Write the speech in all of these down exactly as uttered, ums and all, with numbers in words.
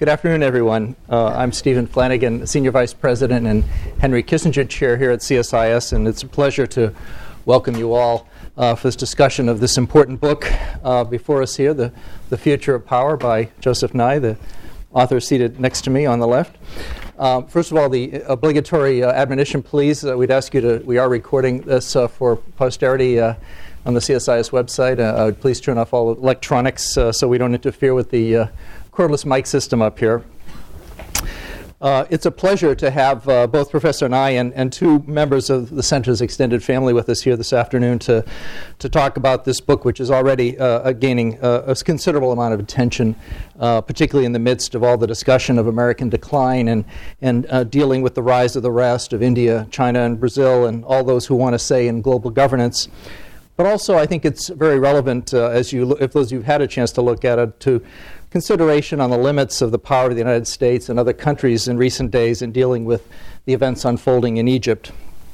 Good afternoon, everyone. Uh, I'm Stephen Flanagan, Senior Vice President and Henry Kissinger Chair here at C S I S, and it's a pleasure to welcome you all uh, for this discussion of this important book uh, before us here, the, the Future of Power by Joseph Nye, the author seated next to me on the left. Uh, first of all, the obligatory uh, admonition, please. Uh, we'd ask you to, we are recording this uh, for posterity uh, on the C S I S website. Uh, uh, please turn off all electronics uh, so we don't interfere with the uh, cordless mic system up here. Uh, it's a pleasure to have uh, both Professor Nye and, and two members of the Center's extended family with us here this afternoon to, to talk about this book, which is already uh, gaining uh, a considerable amount of attention, uh, particularly in the midst of all the discussion of American decline and, and uh, dealing with the rise of the rest of India, China, and Brazil, and all those who want to say in global governance. But also, I think it's very relevant, uh, as you, lo- if those of you have had a chance to look at it, to consideration on the limits of the power of the United States and other countries in recent days in dealing with the events unfolding in Egypt.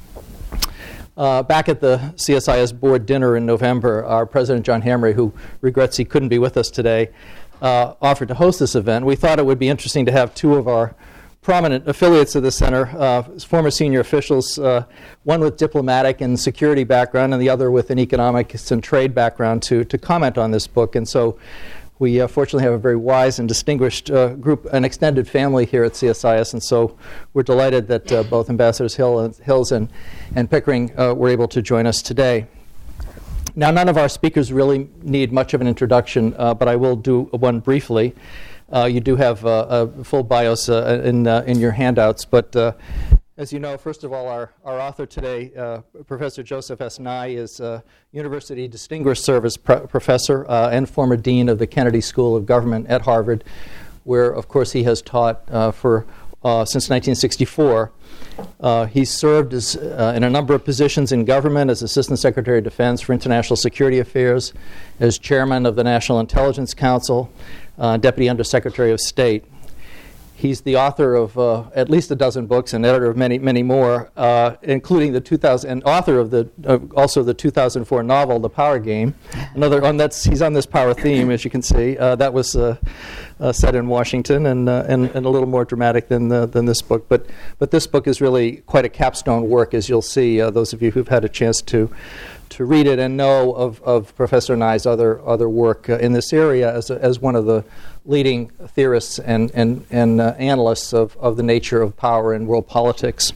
Uh, back at the C S I S board dinner in November, our President John Hamre, who regrets he couldn't be with us today, uh, offered to host this event. We thought it would be interesting to have two of our prominent affiliates of the center, uh, former senior officials, uh, one with diplomatic and security background and the other with an economics and trade background, to, to comment on this book. And so we uh, fortunately have a very wise and distinguished uh, group, an extended family here at C S I S, and so we're delighted that uh, both Ambassadors Hill and, Hills and, and Pickering uh, were able to join us today. Now, none of our speakers really need much of an introduction, uh, but I will do one briefly. Uh, you do have uh, uh, full bios uh, in, uh, in your handouts, but uh, as you know, first of all, our, our author today, uh, Professor Joseph S. Nye, is a University Distinguished Service pro- Professor uh, and former Dean of the Kennedy School of Government at Harvard, where, of course, he has taught uh, for uh, since nineteen sixty-four. Uh, he's served as, uh, in a number of positions in government as Assistant Secretary of Defense for International Security Affairs, as Chairman of the National Intelligence Council, uh, Deputy Undersecretary of State. He's the author of uh, at least a dozen books and editor of many, many more, uh, including the two thousand and author of the uh, also the two thousand four novel, The Power Game. Another on that's he's on this power theme, as you can see. Uh, that was uh, uh, set in Washington and, uh, and and a little more dramatic than the, than this book. But but this book is really quite a capstone work, as you'll see. Uh, those of you who've had a chance to. to read it and know of, of Professor Nye's other other work uh, in this area as a, as one of the leading theorists and and, and uh, analysts of, of the nature of power in world politics.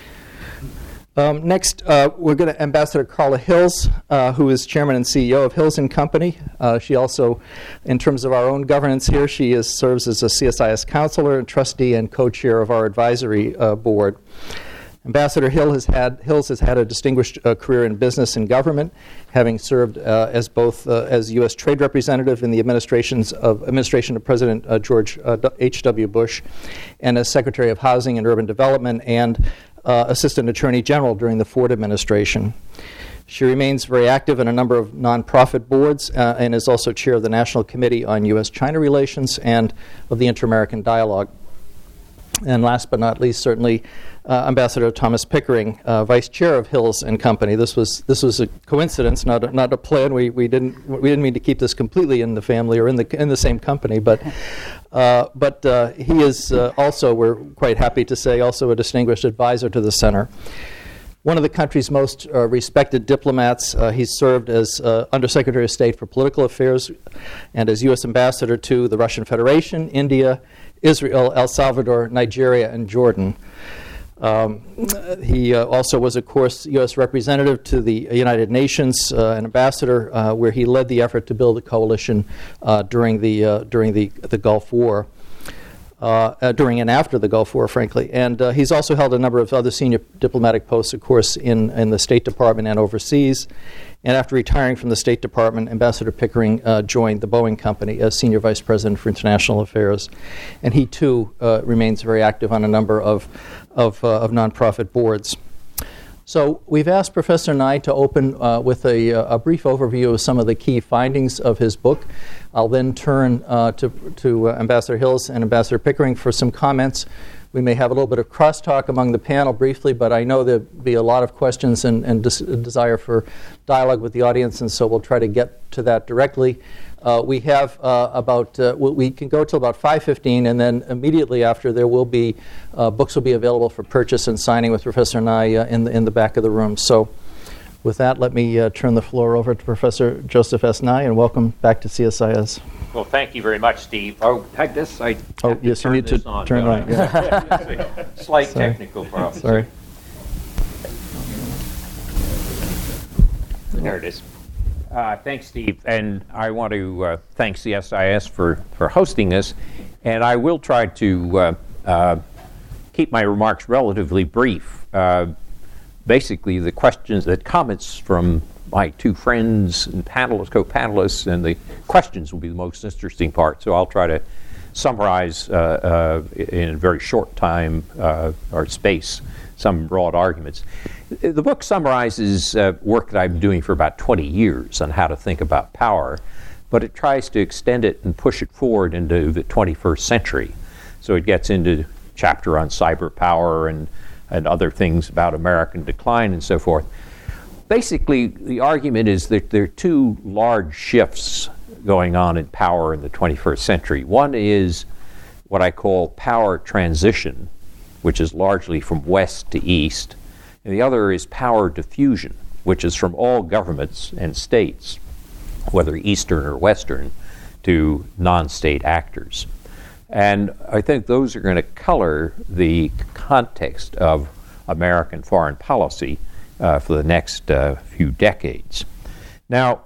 Um, next, uh, we're going to Ambassador Carla Hills, uh, who is Chairman and C E O of Hills and Company. Uh, she also, in terms of our own governance here, she is, serves as a C S I S counselor and trustee and co-chair of our advisory uh, board. Ambassador Hill has had, Hills has had a distinguished uh, career in business and government, having served uh, as both uh, as U S Trade Representative in the administrations of administration of President uh, George uh, H W Bush, and as Secretary of Housing and Urban Development and uh, Assistant Attorney General during the Ford administration. She remains very active in a number of nonprofit boards uh, and is also chair of the National Committee on U S China Relations and of the Inter-American Dialogue. And last but not least, certainly, uh, Ambassador Thomas Pickering, uh, Vice Chair of Hills and Company. This was this was a coincidence, not a, not a plan. We we didn't we didn't mean to keep this completely in the family or in the in the same company, but uh, but uh, he is uh, also, we're quite happy to say, also a distinguished advisor to the center. One of the country's most uh, respected diplomats, uh, he's served as uh, Undersecretary of State for Political Affairs and as U S Ambassador to the Russian Federation, India, Israel, El Salvador, Nigeria, and Jordan. Um, he uh, also was, of course, U S representative to the United Nations, uh, an ambassador, uh, where he led the effort to build a coalition uh, during the uh, during the the Gulf War. Uh, uh, during and after the Gulf War, frankly. And uh, he's also held a number of other senior diplomatic posts, of course, in, in the State Department and overseas. And after retiring from the State Department, Ambassador Pickering uh, joined the Boeing Company as Senior Vice President for International Affairs. And he, too, uh, remains very active on a number of, of, uh, of nonprofit boards. So we've asked Professor Nye to open uh, with a, a brief overview of some of the key findings of his book. I'll then turn uh, to, to uh, Ambassador Hills and Ambassador Pickering for some comments we may have a little bit of crosstalk among the panel briefly, but I know there'll be a lot of questions and, and des- desire for dialogue with the audience, and so we'll try to get to that directly. Uh, we have uh, about, uh, we can go till about five fifteen, and then immediately after there will be, uh, books will be available for purchase and signing with Professor Nye uh, in, the, in the back of the room. So with that, let me uh, turn the floor over to Professor Joseph S. Nye, and welcome back to C S I S. Well, thank you very much, Steve. Oh, I guess I Oh, have to yes, you turn need to this on, turn don't right. I? Yeah. Slight Sorry. technical problem. Sorry. There it is. Uh, thanks, Steve. And I want to uh, thank C S I S for, for hosting this. And I will try to uh, uh, keep my remarks relatively brief. Uh, basically, the questions, the comments from my two friends and panelists, co-panelists, and the questions will be the most interesting part. So I'll try to summarize uh, uh, in a very short time uh, or space some broad arguments. The book summarizes uh, work that I've been doing for about twenty years on how to think about power, but it tries to extend it and push it forward into the twenty-first century. So it gets into a chapter on cyber power and, and other things about American decline and so forth. Basically, the argument is that there are two large shifts going on in power in the twenty-first century. One is what I call power transition, which is largely from west to east, and the other is power diffusion, which is from all governments and states, whether eastern or western, to non-state actors. And I think those are going to color the context of American foreign policy uh, for the next uh, few decades. Now,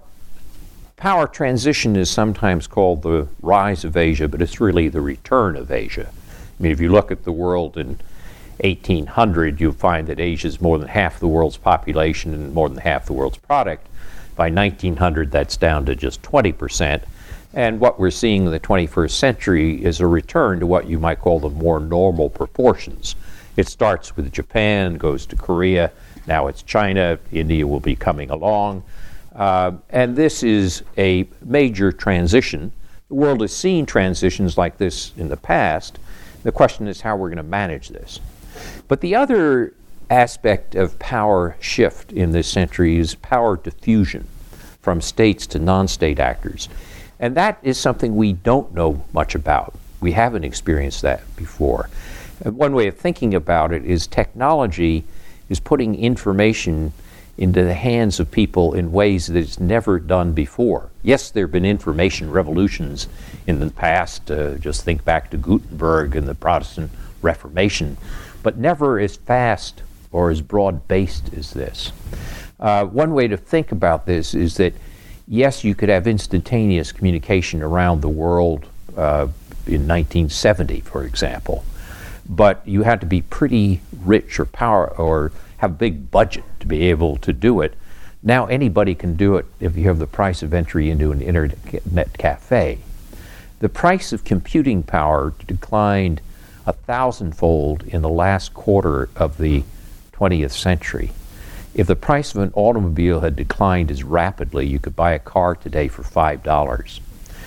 power transition is sometimes called the rise of Asia, but it's really the return of Asia. I mean, if you look at the world in eighteen hundred, you'll find that Asia is more than half the world's population and more than half the world's product. By nineteen hundred, that's down to just twenty percent. And what we're seeing in the twenty-first century is a return to what you might call the more normal proportions. It starts with Japan, goes to Korea, now it's China, India will be coming along. Uh, and this is a major transition. The world has seen transitions like this in the past. The question is how we're going to manage this. But the other aspect of power shift in this century is power diffusion from states to non-state actors. And that is something we don't know much about. We haven't experienced that before. And one way of thinking about it is technology is putting information into the hands of people in ways that it's never done before. Yes, there have been information revolutions in the past. Uh, just think back to Gutenberg and the Protestant Reformation, but never as fast or as broad-based as this. Uh, one way to think about this is that, yes, you could have instantaneous communication around the world uh, in nineteen seventy, for example, but you had to be pretty rich or power or have a big budget to be able to do it. Now anybody can do it if you have the price of entry into an internet cafe. The price of computing power declined a thousandfold in the last quarter of the twentieth century. If the price of an automobile had declined as rapidly, you could buy a car today for five dollars.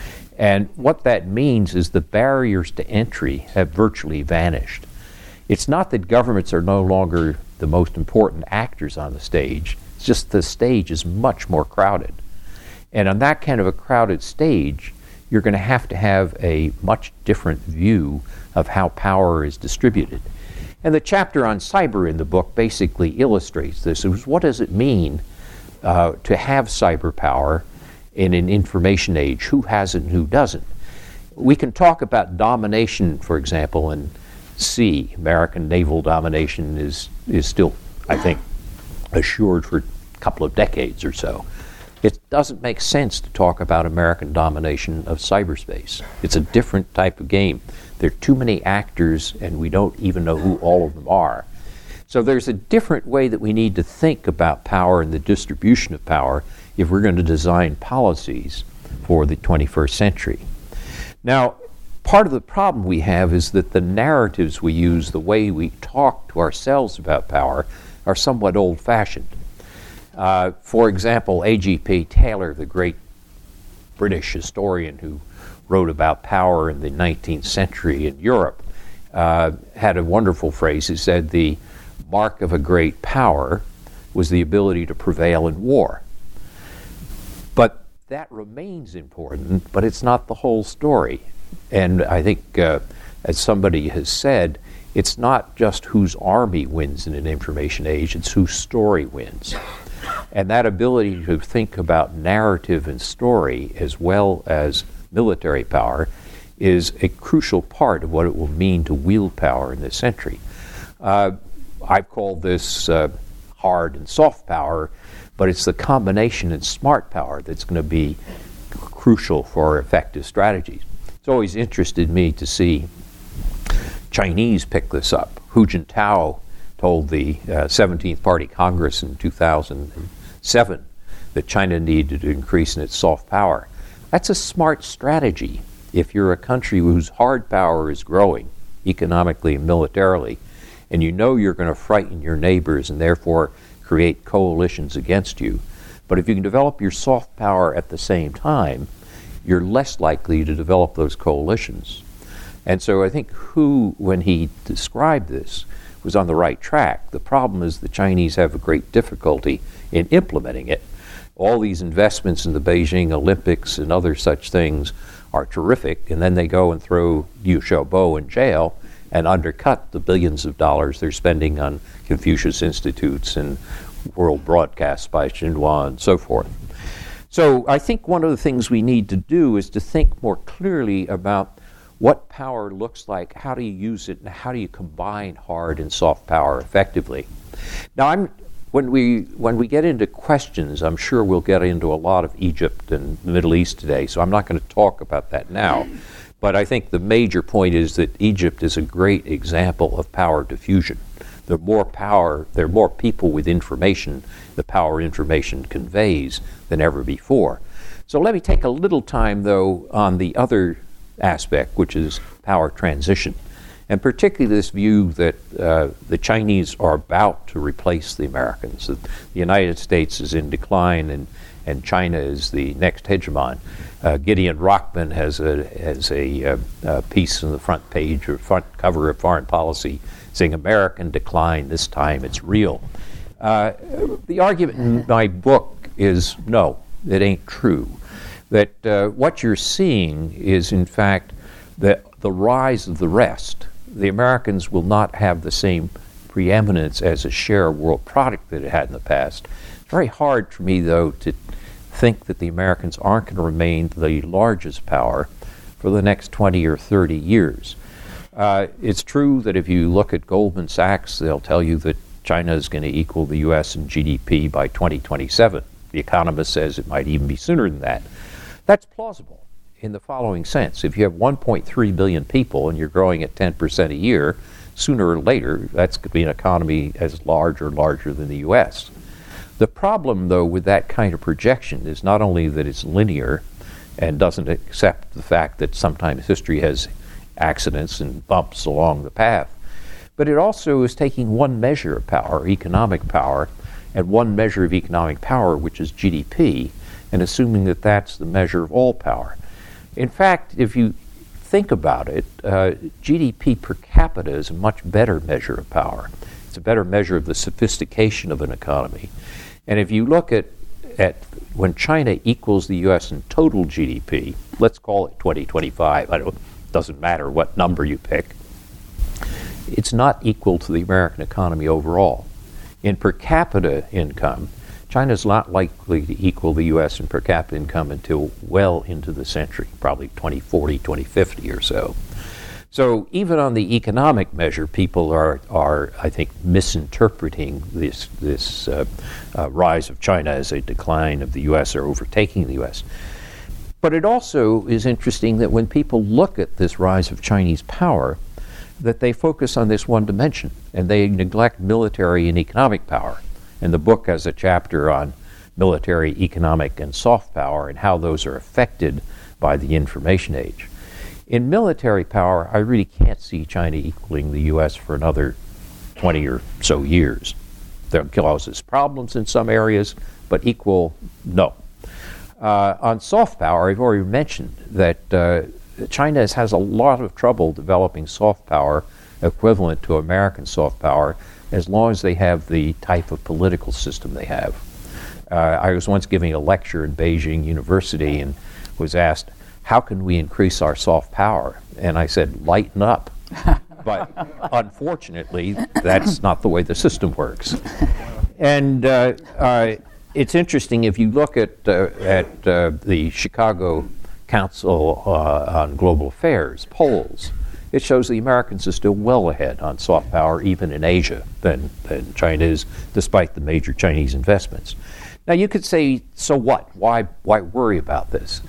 And what that means is the barriers to entry have virtually vanished. It's not that governments are no longer the most important actors on the stage. It's just the stage is much more crowded. And on that kind of a crowded stage, you're going to have to have a much different view of how power is distributed. And the chapter on cyber in the book basically illustrates this. It was, what does it mean uh, to have cyber power in an information age? Who has it and who doesn't? We can talk about domination, for example, and sea. American naval domination is, is still, I think, assured for a couple of decades or so. It doesn't make sense to talk about American domination of cyberspace. It's a different type of game. There are too many actors, and we don't even know who all of them are. So there's a different way that we need to think about power and the distribution of power if we're going to design policies for the twenty-first century. Now, part of the problem we have is that the narratives we use, the way we talk to ourselves about power, are somewhat old-fashioned. Uh, for example, A G P Taylor, the great British historian who wrote about power in the nineteenth century in Europe, uh, had a wonderful phrase. He said the mark of a great power was the ability to prevail in war. But that remains important, but it's not the whole story. And I think, uh, as somebody has said, it's not just whose army wins in an information age, it's whose story wins. And that ability to think about narrative and story as well as military power is a crucial part of what it will mean to wield power in this century. Uh, I've called this uh, hard and soft power, but it's the combination and smart power that's going to be crucial for effective strategies. It's always interested me to see Chinese pick this up. Hu Jintao told the uh, seventeenth Party Congress in two thousand seven that China needed to increase in its soft power. That's a smart strategy if you're a country whose hard power is growing economically and militarily, and you know you're going to frighten your neighbors and therefore create coalitions against you. But if you can develop your soft power at the same time, you're less likely to develop those coalitions. And so I think Hu, when he described this, was on the right track. The problem is the Chinese have a great difficulty in implementing it. All these investments in the Beijing Olympics and other such things are terrific, and then they go and throw Liu Xiaobo in jail and undercut the billions of dollars they're spending on Confucius Institutes and world broadcasts by Xinhua and so forth. So I think one of the things we need to do is to think more clearly about what power looks like, how do you use it, and how do you combine hard and soft power effectively. Now, I'm, when we when we get into questions, I'm sure we'll get into a lot of Egypt and the Middle East today, so I'm not going to talk about that now. But I think the major point is that Egypt is a great example of power diffusion. The more power, there are more people with information, the power information conveys than ever before. So let me take a little time, though, on the other aspect, which is power transition, and particularly this view that uh, the Chinese are about to replace the Americans, that the United States is in decline and, and China is the next hegemon. Uh, Gideon Rockman has a, has a, uh, a piece on the front page or front cover of Foreign Policy saying American decline, this time it's real. Uh, the argument in my book is no, it ain't true. That uh, what you're seeing is, in fact, the, the rise of the rest. The Americans will not have the same preeminence as a share of world product that it had in the past. It's very hard for me, though, to think that the Americans aren't going to remain the largest power for the next twenty or thirty years. Uh, it's true that if you look at Goldman Sachs, they'll tell you that China is going to equal the U S in G D P by twenty twenty-seven. The Economist says it might even be sooner than that. That's plausible in the following sense. If you have one point three billion people and you're growing at ten percent a year, sooner or later, that's going to be an economy as large or larger than the U S. The problem, though, with that kind of projection is not only that it's linear and doesn't accept the fact that sometimes history has accidents and bumps along the path, but it also is taking one measure of power, economic power, and one measure of economic power, which is G D P, and assuming that that's the measure of all power. In fact, if you think about it, uh, G D P per capita is a much better measure of power. It's a better measure of the sophistication of an economy. And if you look at, at when China equals the U S in total G D P, let's call it twenty twenty-five, I don't, it doesn't matter what number you pick, it's not equal to the American economy overall. In per capita income, China's not likely to equal the U S in per capita income until well into the century, probably twenty forty, twenty fifty or so. So even on the economic measure, people are, are I think, misinterpreting this, this uh, uh, rise of China as a decline of the U S or overtaking the U S. But it also is interesting that when people look at this rise of Chinese power, that they focus on this one dimension, and they neglect military and economic power. And the book has a chapter on military, economic, and soft power and how those are affected by the information age. In military power, I really can't see China equaling the U S for another twenty or so years. They'll cause us problems in some areas, but equal, no. Uh, on soft power, I've already mentioned that uh, China has, has a lot of trouble developing soft power equivalent to American soft power as long as they have the type of political system they have. Uh, I was once giving a lecture in Beijing University and was asked, how can we increase our soft power? And I said, lighten up. But unfortunately, that's not the way the system works. And uh, uh, it's interesting, if you look at, uh, at uh, the Chicago Council uh, on Global Affairs polls, it shows the Americans are still well ahead on soft power, even in Asia, than, than China is, despite the major Chinese investments. Now, you could say, so what? Why, why worry about this?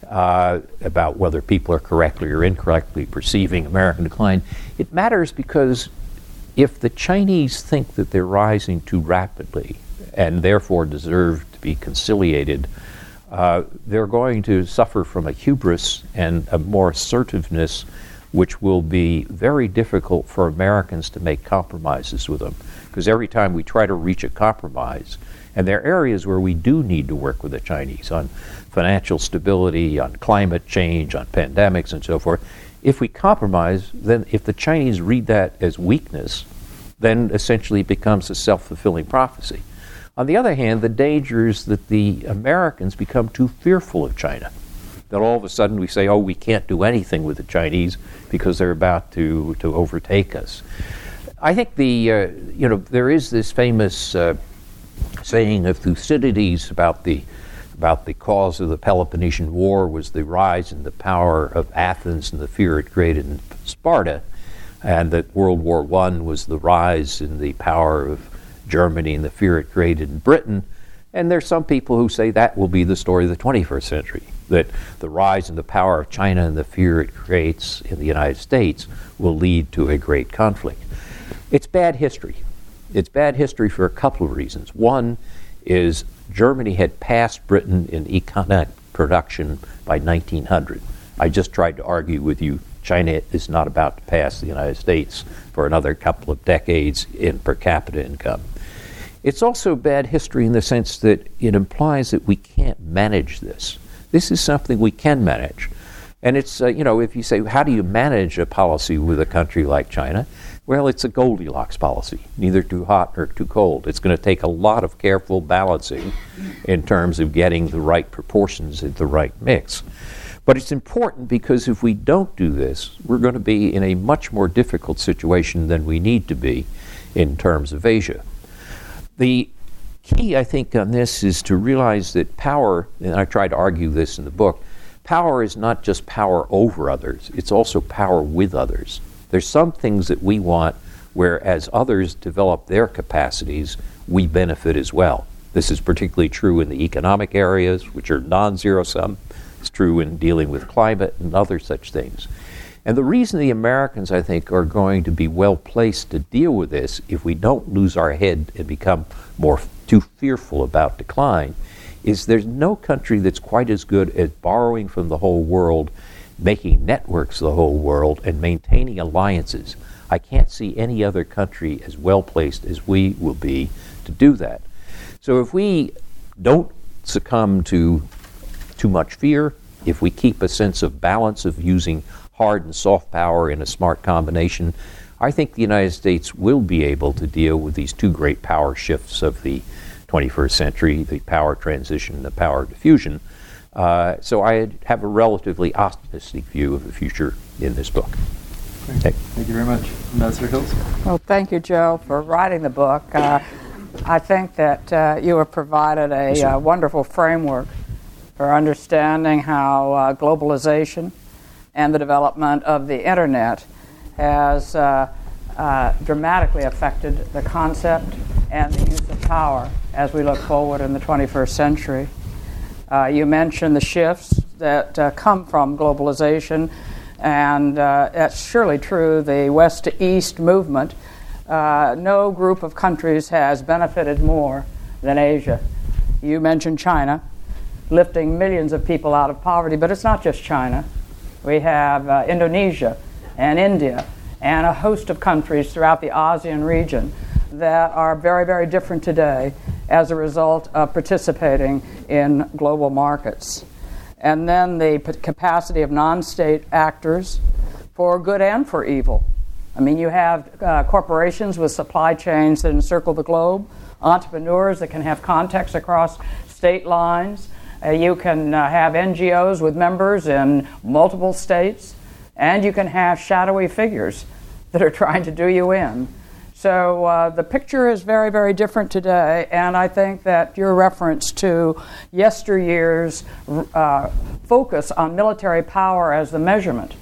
Uh, about whether people are correctly or incorrectly perceiving American decline. It matters because if the Chinese think that they're rising too rapidly and therefore deserve to be conciliated, uh, they're going to suffer from a hubris and a more assertiveness which will be very difficult for Americans to make compromises with them. Because every time we try to reach a compromise, and there are areas where we do need to work with the Chinese on financial stability, on climate change, on pandemics, and so forth. If we compromise, then if the Chinese read that as weakness, then essentially it becomes a self-fulfilling prophecy. On the other hand, the danger is that the Americans become too fearful of China. That all of a sudden we say, oh, we can't do anything with the Chinese because they're about to, to overtake us. I think the, uh, you know, there is this famous uh, saying of Thucydides about the about the cause of the Peloponnesian War was the rise in the power of Athens and the fear it created in Sparta, and that World War One was the rise in the power of Germany and the fear it created in Britain. And there's some people who say that will be the story of the twenty-first century, that the rise in the power of China and the fear it creates in the United States will lead to a great conflict. It's bad history. It's bad history for a couple of reasons. One is Germany had passed Britain in economic production by nineteen hundred. I just tried to argue with you, China is not about to pass the United States for another couple of decades in per capita income. It's also bad history in the sense that it implies that we can't manage this. This is something we can manage. And it's, uh, you know, if you say, how do you manage a policy with a country like China? Well, it's a Goldilocks policy, neither too hot nor too cold. It's going to take a lot of careful balancing in terms of getting the right proportions in the right mix. But it's important because if we don't do this, we're going to be in a much more difficult situation than we need to be in terms of Asia. The key, I think, on this is to realize that power, and I try to argue this in the book, power is not just power over others, it's also power with others. There's some things that we want where as others develop their capacities, we benefit as well. This is particularly true in the economic areas, which are non-zero sum. It's true in dealing with climate and other such things. And the reason the Americans, I think, are going to be well placed to deal with this if we don't lose our head and become more too fearful about decline is there's no country that's quite as good at borrowing from the whole world, making networks of the whole world, and maintaining alliances. I can't see any other country as well placed as we will be to do that. So if we don't succumb to too much fear, if we keep a sense of balance of using hard and soft power in a smart combination, I think the United States will be able to deal with these two great power shifts of the twenty-first century, the power transition and the power diffusion. Uh, so I have a relatively optimistic view of the future in this book. Thank, thank you very much. Ambassador Hills. Well, thank you, Joe, for writing the book. Uh, I think that uh, you have provided a yes, uh, wonderful framework for understanding how uh, globalization and the development of the Internet has uh, uh, dramatically affected the concept and the use of power as we look forward in the twenty-first century. Uh, you mentioned the shifts that uh, come from globalization, and uh, that's surely true. The West to East movement, uh, no group of countries has benefited more than Asia. You mentioned China, lifting millions of people out of poverty, but it's not just China. We have uh, Indonesia and India and a host of countries throughout the ASEAN region that are very, very different today as a result of participating in global markets. and then the p- capacity of non-state actors for good and for evil. I mean, you have uh, corporations with supply chains that encircle the globe, entrepreneurs that can have contacts across state lines. Uh, you can uh, have N G Os with members in multiple states, and you can have shadowy figures that are trying to do you in. So uh, the picture is very, very different today, and I think that your reference to yesteryear's uh, focus on military power as the measurement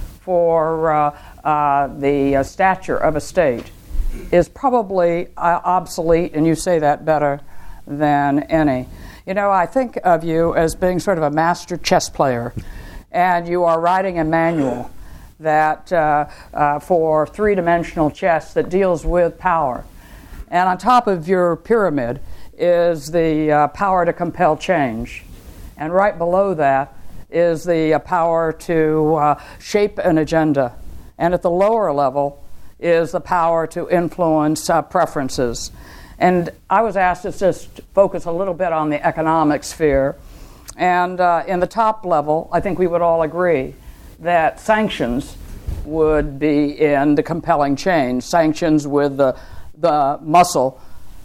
for uh, uh, the uh, stature of a state is probably uh, obsolete, and you say that better than any. You know, I think of you as being sort of a master chess player, and you are writing a manual that uh, uh, for three-dimensional chess that deals with power. And on top of your pyramid is the uh, power to compel change. And right below that is the uh, power to uh, shape an agenda. And at the lower level is the power to influence uh, preferences. And I was asked to just focus a little bit on the economic sphere. And uh, in the top level, I think we would all agree that sanctions would be in the compelling change. Sanctions with the, the muscle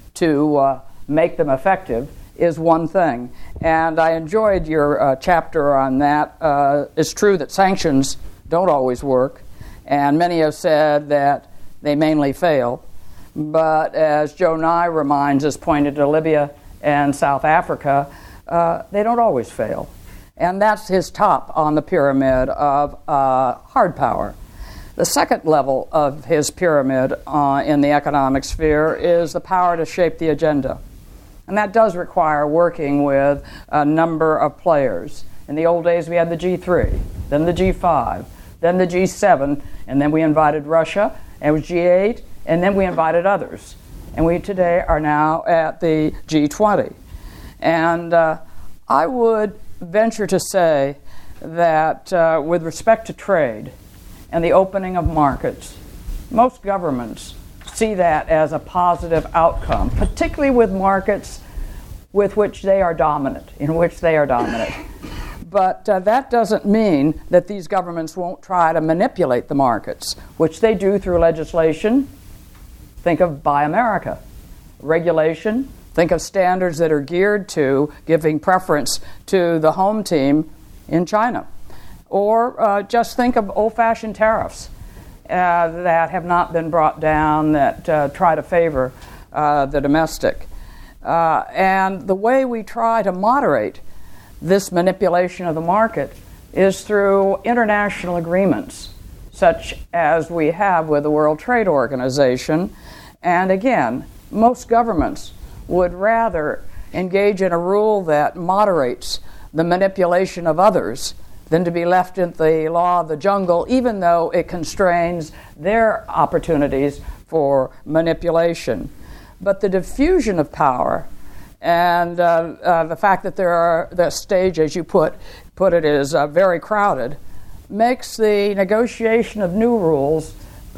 to uh, make them effective is one thing. And I enjoyed your uh, chapter on that. Uh, it's true that sanctions don't always work, and many have said that they mainly fail. But as Joe Nye reminds us, pointed to Libya and South Africa, uh, they don't always fail. And that's his top on the pyramid of uh, hard power. The second level of his pyramid uh, in the economic sphere is the power to shape the agenda. And that does require working with a number of players. In the old days, we had the G three, then the G five, then the G seven, and then we invited Russia, and it was G eight, and then we invited others. And we today are now at the G twenty. And uh, I would venture to say that uh, with respect to trade and the opening of markets, most governments see that as a positive outcome, particularly with markets with which they are dominant, in which they are dominant. But uh, that doesn't mean that these governments won't try to manipulate the markets, which they do through legislation. Think of Buy America. Regulation. Think of standards that are geared to giving preference to the home team in China. Or uh, just think of old-fashioned tariffs uh, that have not been brought down, that uh, try to favor uh, the domestic. Uh, and the way we try to moderate this manipulation of the market is through international agreements, such as we have with the World Trade Organization. And again, most governments would rather engage in a rule that moderates the manipulation of others than to be left in the law of the jungle, even though it constrains their opportunities for manipulation. But the diffusion of power and uh, uh, the fact that there are the stage, as you put put it, is uh, very crowded, makes the negotiation of new rules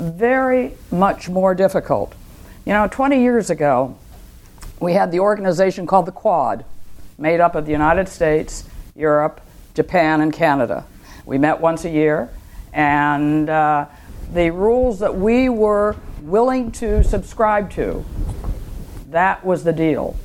very much more difficult. You know, twenty years ago, we had the organization called the Quad, made up of the United States, Europe, Japan, and Canada. We met once a year, and uh, the rules that we were willing to subscribe to, that was the deal.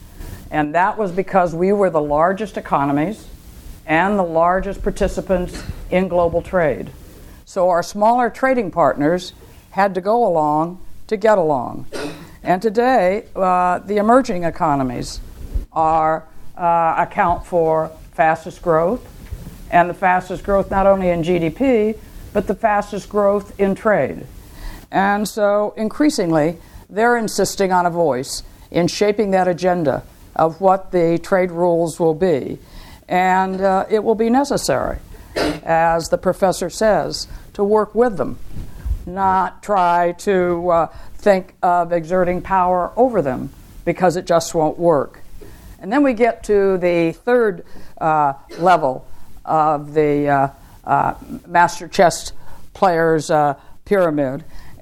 And that was because we were the largest economies and the largest participants in global trade. So our smaller trading partners had to go along to get along. And today, uh, the emerging economies are uh, account for fastest growth, and the fastest growth not only in G D P, but the fastest growth in trade. And so increasingly, they're insisting on a voice in shaping that agenda of what the trade rules will be. And uh, it will be necessary, as the professor says, to work with them, not try to uh, think of exerting power over them, because it just won't work. And then we get to the third uh, level of the uh, uh, master chess player's uh, pyramid,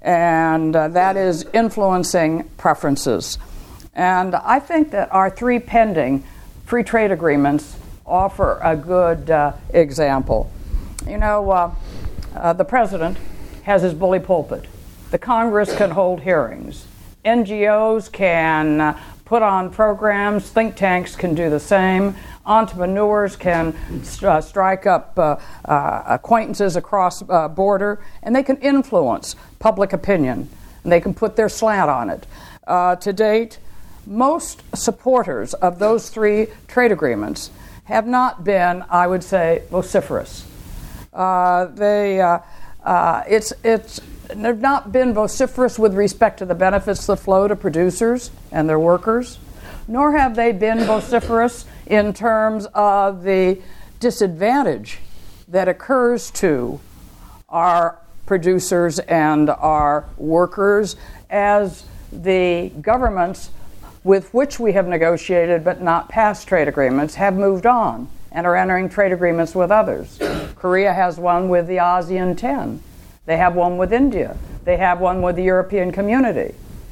and uh, that is influencing preferences. And I think that our three pending free trade agreements offer a good uh, example. You know, uh, uh, the president has his bully pulpit. The Congress can hold hearings. N G Os can uh, put on programs. Think tanks can do the same. Entrepreneurs can uh, strike up uh, uh, acquaintances across uh, border, and they can influence public opinion, and they can put their slant on it. Uh, to date, most supporters of those three trade agreements have not been, I would say, vociferous. Uh, they, uh, uh, it's, it's, they've not been vociferous with respect to the benefits that flow to producers and their workers, nor have they been vociferous in terms of the disadvantage that occurs to our producers and our workers as the governments with which we have negotiated but not passed trade agreements have moved on and are entering trade agreements with others. Korea has one with the ASEAN ten. They have one with India. They have one with the European Community.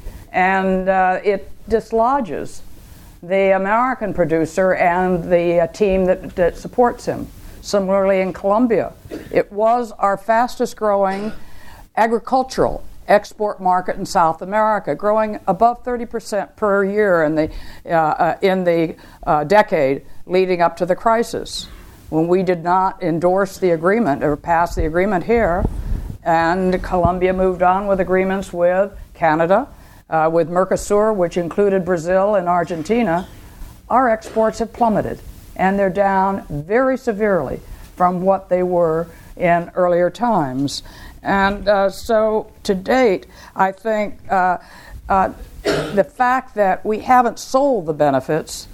And uh, it dislodges the American producer and the uh, team that, that supports him. Similarly in Colombia, it was our fastest growing agricultural export market in South America, growing above thirty percent per year in the, uh, uh, in the uh, decade leading up to the crisis. When we did not endorse the agreement or pass the agreement here, and Colombia moved on with agreements with Canada, uh, with Mercosur, which included Brazil and Argentina, our exports have plummeted, and they're down very severely from what they were in earlier times. And uh, so to date, I think uh, uh, the fact that we haven't sold the benefits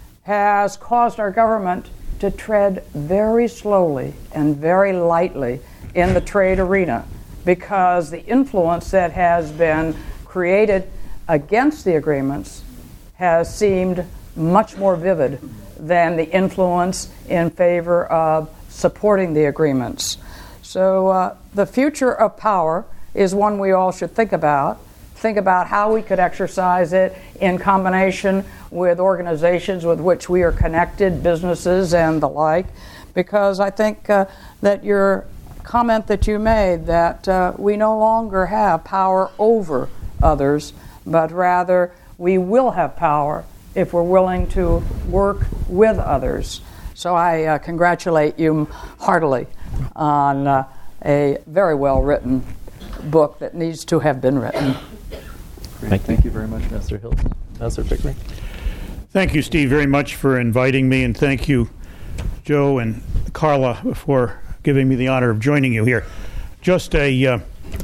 has caused our government to tread very slowly and very lightly in the trade arena, because the influence that has been created against the agreements has seemed much more vivid than the influence in favor of supporting the agreements. So uh, the future of power is one we all should think about. Think about how we could exercise it in combination with organizations with which we are connected, businesses and the like, because I think uh, that your comment that you made that uh, we no longer have power over others, but rather we will have power if we're willing to work with others. So I uh, congratulate you heartily on uh, a very well-written book that needs to have been written. Great. Thank, Thank you very much, Mister Hills. Mister Pickering. Thank you, Steve, very much for inviting me, and thank you, Joe and Carla, for giving me the honor of joining you here. Just a uh,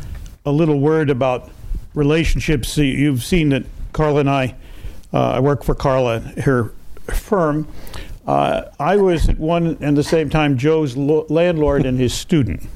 a little word about relationships. You've seen that Carla and I, uh, I work for Carla, her firm. Uh, I was at one and the same time Joe's lo- landlord and his student.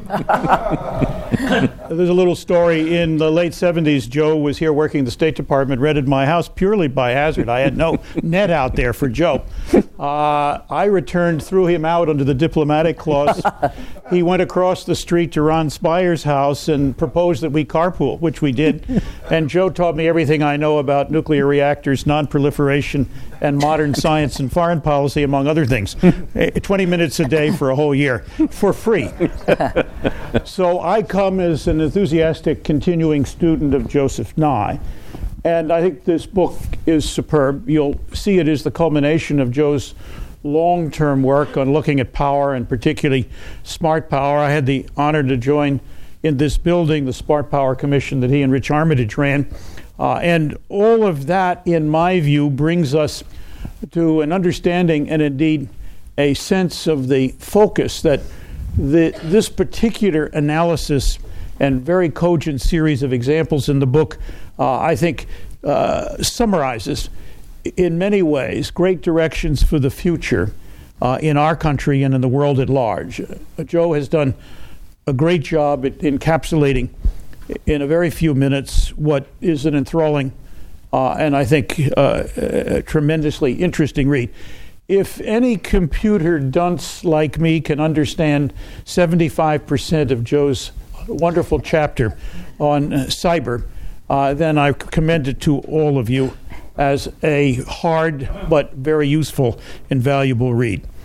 There's a little story. In the late seventies, Joe was here working in the State Department, rented my house purely by hazard. I had no net out there for Joe. Uh, I returned, threw him out under the diplomatic clause. He went across the street to Ron Speyer's house and proposed that we carpool, which we did. And Joe taught me everything I know about nuclear reactors, non-proliferation, and modern science and foreign policy, among other things. twenty minutes a day for a whole year, for free. So I come as an enthusiastic continuing student of Joseph Nye, and I think this book is superb. You'll see it is the culmination of Joe's long-term work on looking at power, and particularly smart power. I had the honor to join in this building the Smart Power Commission that he and Rich Armitage ran, uh, and all of that, in my view, brings us to an understanding and indeed a sense of the focus that The, this particular analysis and very cogent series of examples in the book, uh, I think, uh, summarizes in many ways great directions for the future uh, in our country and in the world at large. Uh, Joe has done a great job at encapsulating in a very few minutes what is an enthralling uh, and I think uh, a tremendously interesting read. If any computer dunce like me can understand seventy-five percent of Joe's wonderful chapter on uh, cyber, uh, then I commend it to all of you as a hard but very useful and valuable read.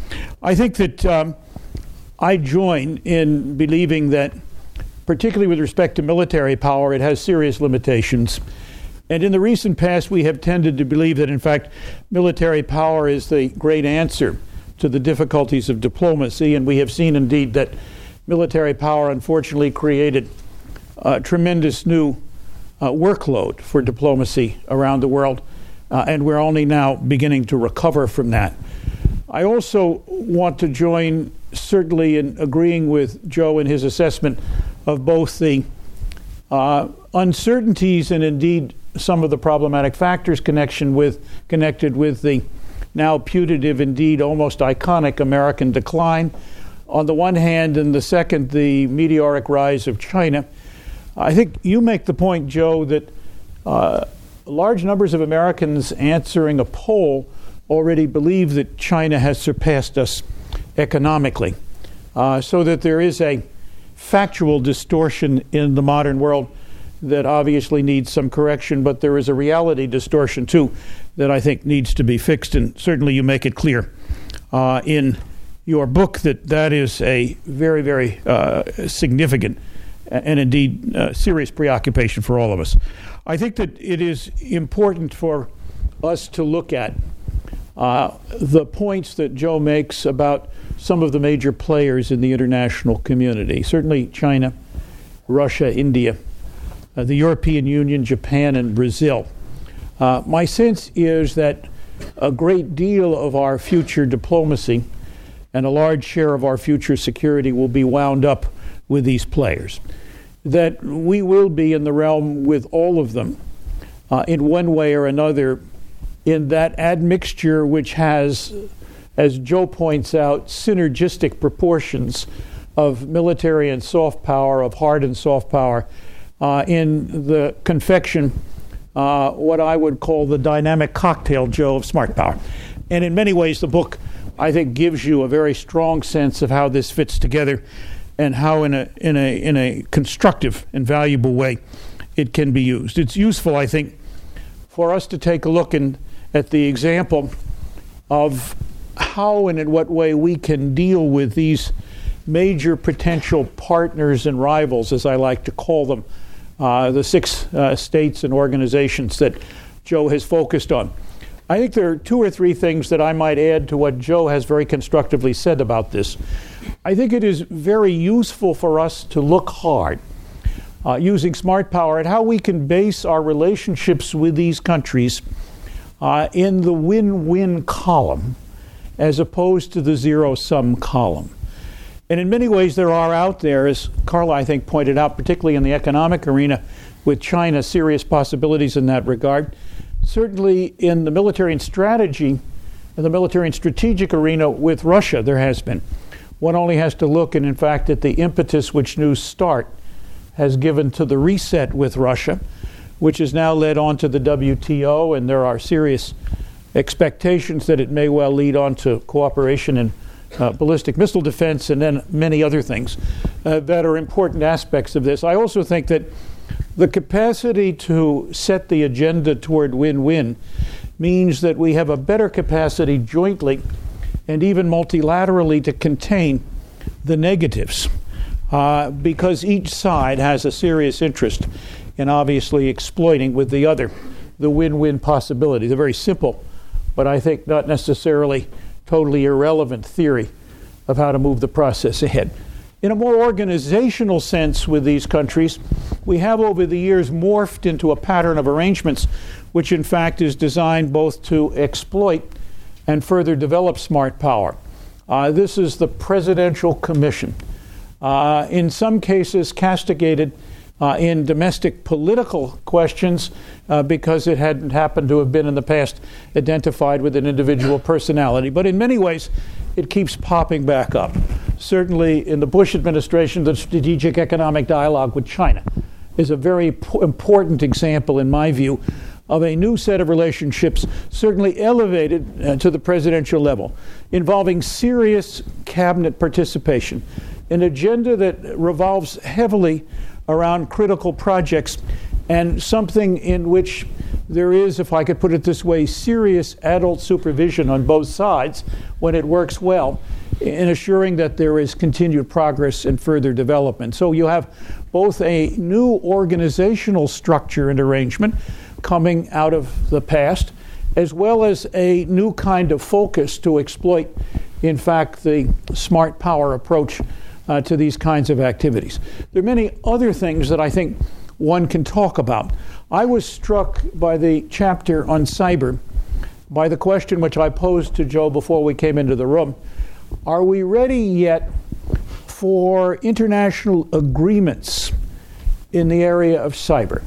I think that um, I join in believing that, particularly with respect to military power, it has serious limitations. And in the recent past, we have tended to believe that, in fact, military power is the great answer to the difficulties of diplomacy. And we have seen, indeed, that military power, unfortunately, created a tremendous new uh, workload for diplomacy around the world. Uh, and we're only now beginning to recover from that. I also want to join, certainly, in agreeing with Joe in his assessment of both the uh, uncertainties and, indeed, some of the problematic factors connection with, connected with the now putative, indeed almost iconic American decline on the one hand, and the second, the meteoric rise of China. I think you make the point, Joe, that uh, large numbers of Americans answering a poll already believe that China has surpassed us economically, uh, so that there is a factual distortion in the modern world that obviously needs some correction, but there is a reality distortion too that I think needs to be fixed, and certainly you make it clear uh, in your book that that is a very, very uh, significant and indeed uh, serious preoccupation for all of us. I think that it is important for us to look at uh, the points that Joe makes about some of the major players in the international community, certainly China, Russia, India, Uh, the European Union, Japan, and Brazil. Uh, my sense is that a great deal of our future diplomacy and a large share of our future security will be wound up with these players. That we will be in the realm with all of them uh, in one way or another in that admixture which has, as Joe points out, synergistic proportions of military and soft power, of hard and soft power, Uh, in the confection, uh, what I would call the dynamic cocktail, Joe, of smart power. And in many ways, the book, I think, gives you a very strong sense of how this fits together and how in a in a in a constructive and valuable way it can be used. It's useful, I think, for us to take a look in, at the example of how and in what way we can deal with these major potential partners and rivals, as I like to call them, Uh, the six uh, states and organizations that Joe has focused on. I think there are two or three things that I might add to what Joe has very constructively said about this. I think it is very useful for us to look hard, uh, using smart power, at how we can base our relationships with these countries uh, in the win-win column as opposed to the zero-sum column. And in many ways, there are out there, as Carla, I think, pointed out, particularly in the economic arena, with China, serious possibilities in that regard. Certainly in the military and strategy, in the military and strategic arena with Russia, there has been. One only has to look, and in fact, at the impetus which New START has given to the reset with Russia, which has now led on to the W T O, and there are serious expectations that it may well lead on to cooperation in Uh, ballistic missile defense, and then many other things uh, that are important aspects of this. I also think that the capacity to set the agenda toward win-win means that we have a better capacity jointly and even multilaterally to contain the negatives, uh, because each side has a serious interest in obviously exploiting with the other the win-win possibility. The very simple, but I think not necessarily totally irrelevant theory of how to move the process ahead. In a more organizational sense with these countries, we have over the years morphed into a pattern of arrangements which in fact is designed both to exploit and further develop smart power. Uh, this is the Presidential Commission, uh, in some cases castigated uh, in domestic political questions uh, because it hadn't happened to have been in the past identified with an individual personality. But in many ways, it keeps popping back up. Certainly in the Bush administration, the strategic economic dialogue with China is a very p- important example, in my view, of a new set of relationships, certainly elevated uh, to the presidential level, involving serious cabinet participation, an agenda that revolves heavily around critical projects and something in which there is, if I could put it this way, serious adult supervision on both sides when it works well, in assuring that there is continued progress and further development. So you have both a new organizational structure and arrangement coming out of the past, as well as a new kind of focus to exploit, in fact, the smart power approach uh, to these kinds of activities. There are many other things that I think one can talk about. I was struck by the chapter on cyber, by the question which I posed to Joe before we came into the room. Are we ready yet for international agreements in the area of cyber?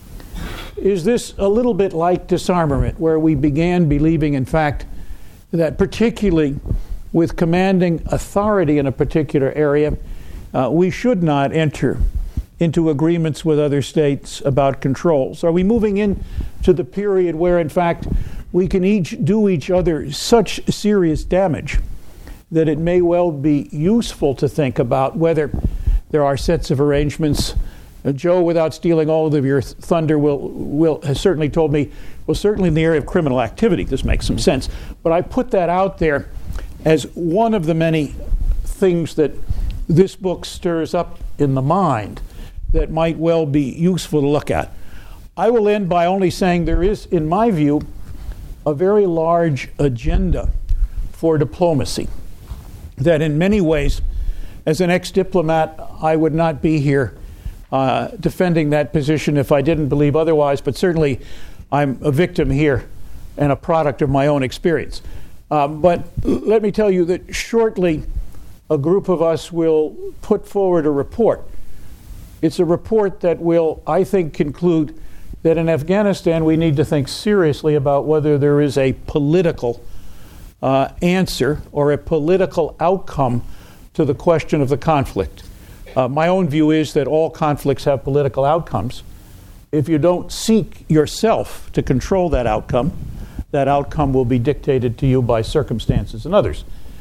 Is this a little bit like disarmament, where we began believing, in fact, that particularly with commanding authority in a particular area, uh, we should not enter into agreements with other states about controls? Are we moving into the period where, in fact, we can each do each other such serious damage that it may well be useful to think about whether there are sets of arrangements? Uh, Joe, without stealing all of your th- thunder, will, will has certainly told me, well, certainly in the area of criminal activity, this makes some sense. But I put that out there as one of the many things that this book stirs up in the mind that might well be useful to look at. I will end by only saying there is, in my view, a very large agenda for diplomacy that in many ways, as an ex-diplomat, I would not be here uh, defending that position if I didn't believe otherwise, but certainly I'm a victim here and a product of my own experience. Um, but let me tell you that shortly a group of us will put forward a report. It's a report that will, I think, conclude that in Afghanistan we need to think seriously about whether there is a political uh, answer or a political outcome to the question of the conflict. Uh, my own view is that all conflicts have political outcomes. If you don't seek yourself to control that outcome, that outcome will be dictated to you by circumstances and others.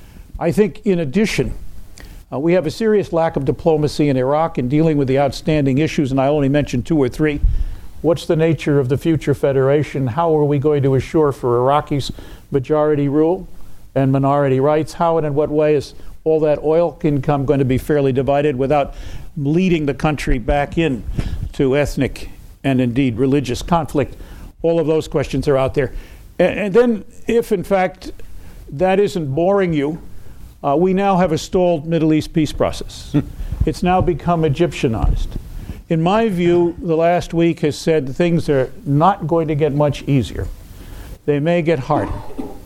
I think, in addition, Uh, we have a serious lack of diplomacy in Iraq in dealing with the outstanding issues, and I only mentioned two or three. What's the nature of the future federation? How are we going to assure for Iraqis majority rule and minority rights? How and in what way is all that oil income going to be fairly divided without leading the country back in to ethnic and indeed religious conflict? All of those questions are out there. And, and then, if in fact that isn't boring you, Uh, we now have a stalled Middle East peace process. It's now become Egyptianized. In my view, the last week has said things are not going to get much easier. They may get harder.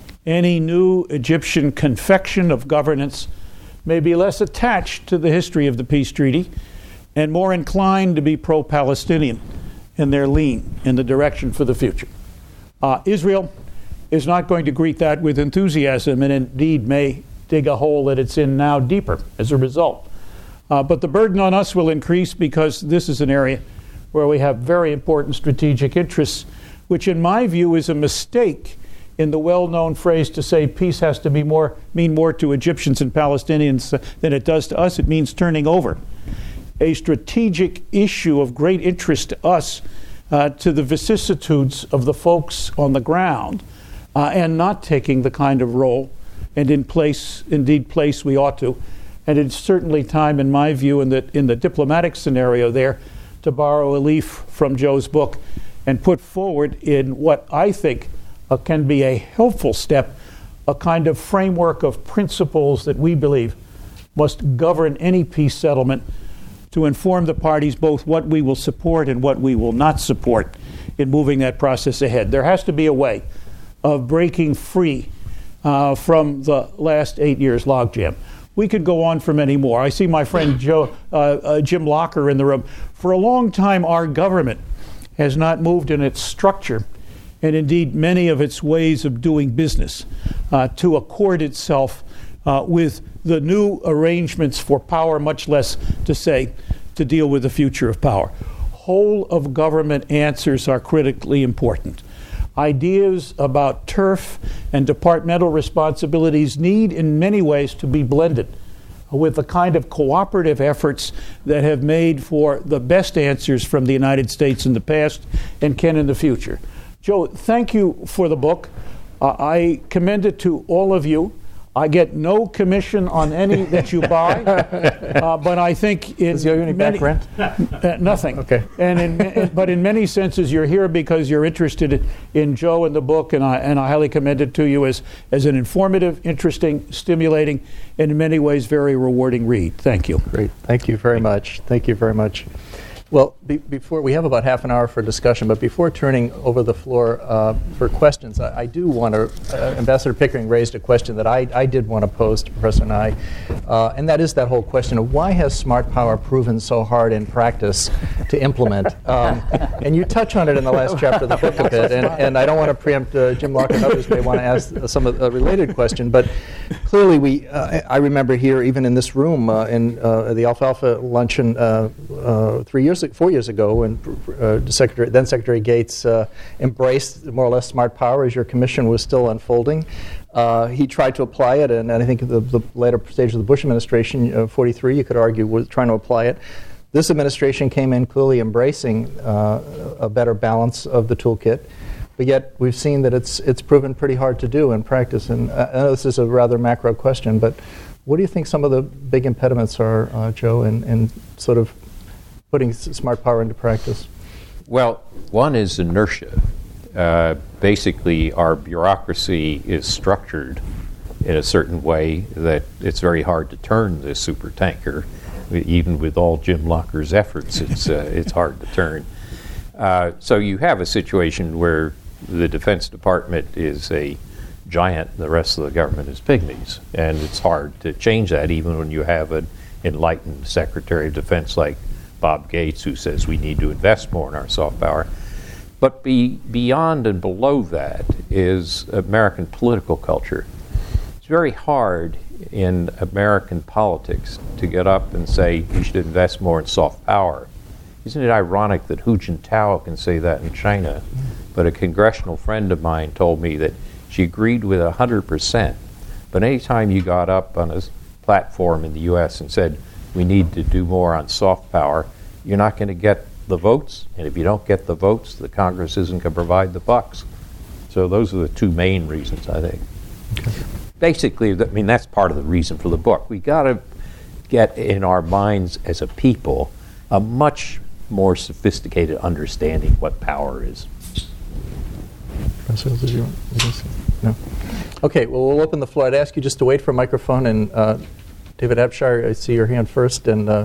Any new Egyptian confection of governance may be less attached to the history of the peace treaty and more inclined to be pro-Palestinian in their lean in the direction for the future. Uh, Israel is not going to greet that with enthusiasm, and indeed may dig a hole that it's in now deeper as a result. Uh, but the burden on us will increase because this is an area where we have very important strategic interests, which in my view is a mistake in the well-known phrase to say peace has to be more mean more to Egyptians and Palestinians than it does to us. It means turning over a strategic issue of great interest to us uh, to the vicissitudes of the folks on the ground uh, and not taking the kind of role and in place, indeed place we ought to. And it's certainly time, in my view, in the, in the diplomatic scenario there, to borrow a leaf from Joe's book and put forward in what I think uh, can be a helpful step, a kind of framework of principles that we believe must govern any peace settlement to inform the parties both what we will support and what we will not support in moving that process ahead. There has to be a way of breaking free Uh, from the last eight years logjam. We could go on for many more. I see my friend Joe, uh, uh, Jim Locker in the room. For a long time, our government has not moved in its structure and indeed many of its ways of doing business uh, to accord itself uh, with the new arrangements for power, much less to say to deal with the future of power. Whole of government answers are critically important. Ideas about turf and departmental responsibilities need in many ways to be blended with the kind of cooperative efforts that have made for the best answers from the United States in the past and can in the future. Joe, thank you for the book. Uh, I commend it to all of you. I get no commission on any that you buy, uh, but I think in Does he owe you any many, back rent? Uh, nothing. Okay. And in, but in many senses, you're here because you're interested in Joe and the book, and I and I highly commend it to you as as an informative, interesting, stimulating, and in many ways very rewarding read. Thank you. Great. Thank you very much. Thank you very much. Well, be, before we have about half an hour for discussion, but before turning over the floor uh, for questions, I, I do want to. Uh, Ambassador Pickering raised a question that I, I did want to pose to Professor Nye, uh, and that is that whole question of why has smart power proven so hard in practice to implement? Um, and you touch on it in the last chapter of the book a bit, and, and I don't want to preempt uh, Jim Locker and others may want to ask some of a related question, but clearly we. Uh, I remember here, even in this room, uh, in uh, the Alfalfa luncheon uh, uh, three years. Four years ago, when uh, Secretary, then Secretary Gates uh, embraced more or less smart power as your commission was still unfolding. Uh, he tried to apply it, and, and I think the, the later stage of the Bush administration, uh, forty-three, you could argue, was trying to apply it. This administration came in clearly embracing uh, a better balance of the toolkit, but yet we've seen that it's it's proven pretty hard to do in practice. And I know this is a rather macro question, but what do you think some of the big impediments are, uh, Joe, in, in sort of putting s- smart power into practice? Well, one is inertia. Uh, basically, our bureaucracy is structured in a certain way that it's very hard to turn this super tanker. Even with all Jim Locker's efforts, it's uh, it's hard to turn. Uh, so you have a situation where the Defense Department is a giant, the rest of the government is pygmies, and it's hard to change that even when you have an enlightened Secretary of Defense like Bob Gates, who says we need to invest more in our soft power. But be, beyond and below that is American political culture. It's very hard in American politics to get up and say we should invest more in soft power. Isn't it ironic that Hu Jintao can say that in China, but a congressional friend of mine told me that she agreed with one hundred percent. But anytime you got up on a platform in the U S and said, we need to do more on soft power, you're not going to get the votes, and if you don't get the votes, the Congress isn't going to provide the bucks. So those are the two main reasons, I think. Okay. Basically, I mean, that's part of the reason for the book. We got to get in our minds as a people a much more sophisticated understanding what power is. Did you want no? Okay, well, we'll open the floor. I'd ask you just to wait for a microphone, and uh, David Abshire, I see your hand first, and uh,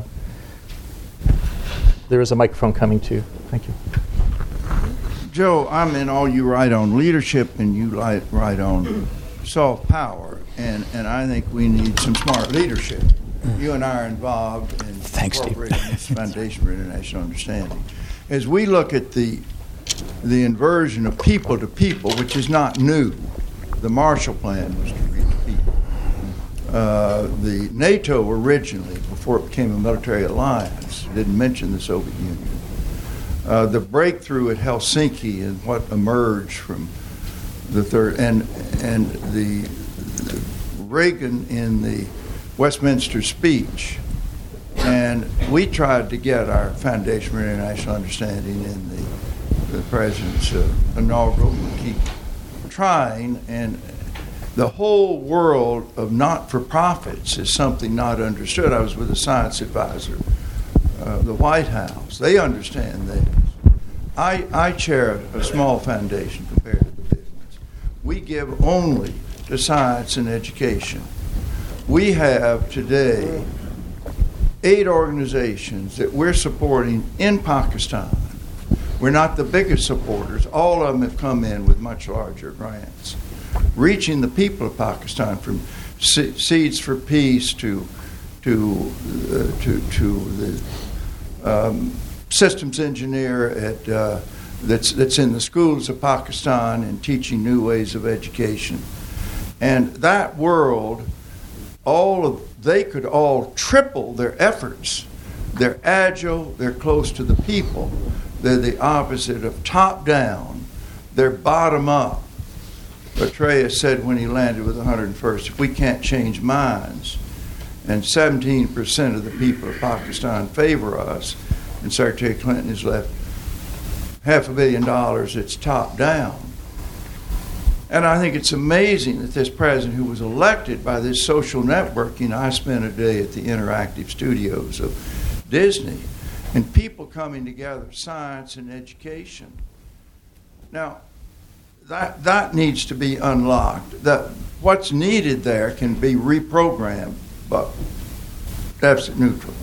there is a microphone coming to you. Thank you. Joe, I'm in all you write on leadership, and you write on soft power, and, and I think we need some smart leadership. You and I are involved in Thanks, incorporating this Foundation for International Understanding. As we look at the the inversion of people to people, which is not new, the Marshall Plan was to reach people. Uh, the NATO originally, before it became a military alliance, didn't mention the Soviet Union. Uh, the breakthrough at Helsinki and what emerged from the third, and and the, the Reagan in the Westminster speech, and we tried to get our Foundation for International Understanding in the, the president's uh, inaugural. We keep trying, and the whole world of not-for-profits is something not understood. I was with a science advisor, uh, the White House. They understand this. I, I chair a small foundation compared to the business. We give only to science and education. We have today eight organizations that we're supporting in Pakistan. We're not the biggest supporters. All of them have come in with much larger grants, reaching the people of Pakistan, from Se- Seeds for Peace to to uh, to to the um, systems engineer at uh, that's that's in the schools of Pakistan and teaching new ways of education. And that world, all of they could all triple their efforts. They're agile. They're close to the people. They're the opposite of top down. They're bottom up. Petraeus said when he landed with the one hundred first, if we can't change minds, and seventeen percent of the people of Pakistan favor us, and Secretary Clinton has left half a billion dollars, it's top down. And I think it's amazing that this president, who was elected by this social networking, I spent a day at the interactive studios of Disney, and people coming together, science and education. Now, that that needs to be unlocked. That what's needed there can be reprogrammed, but deficit neutral.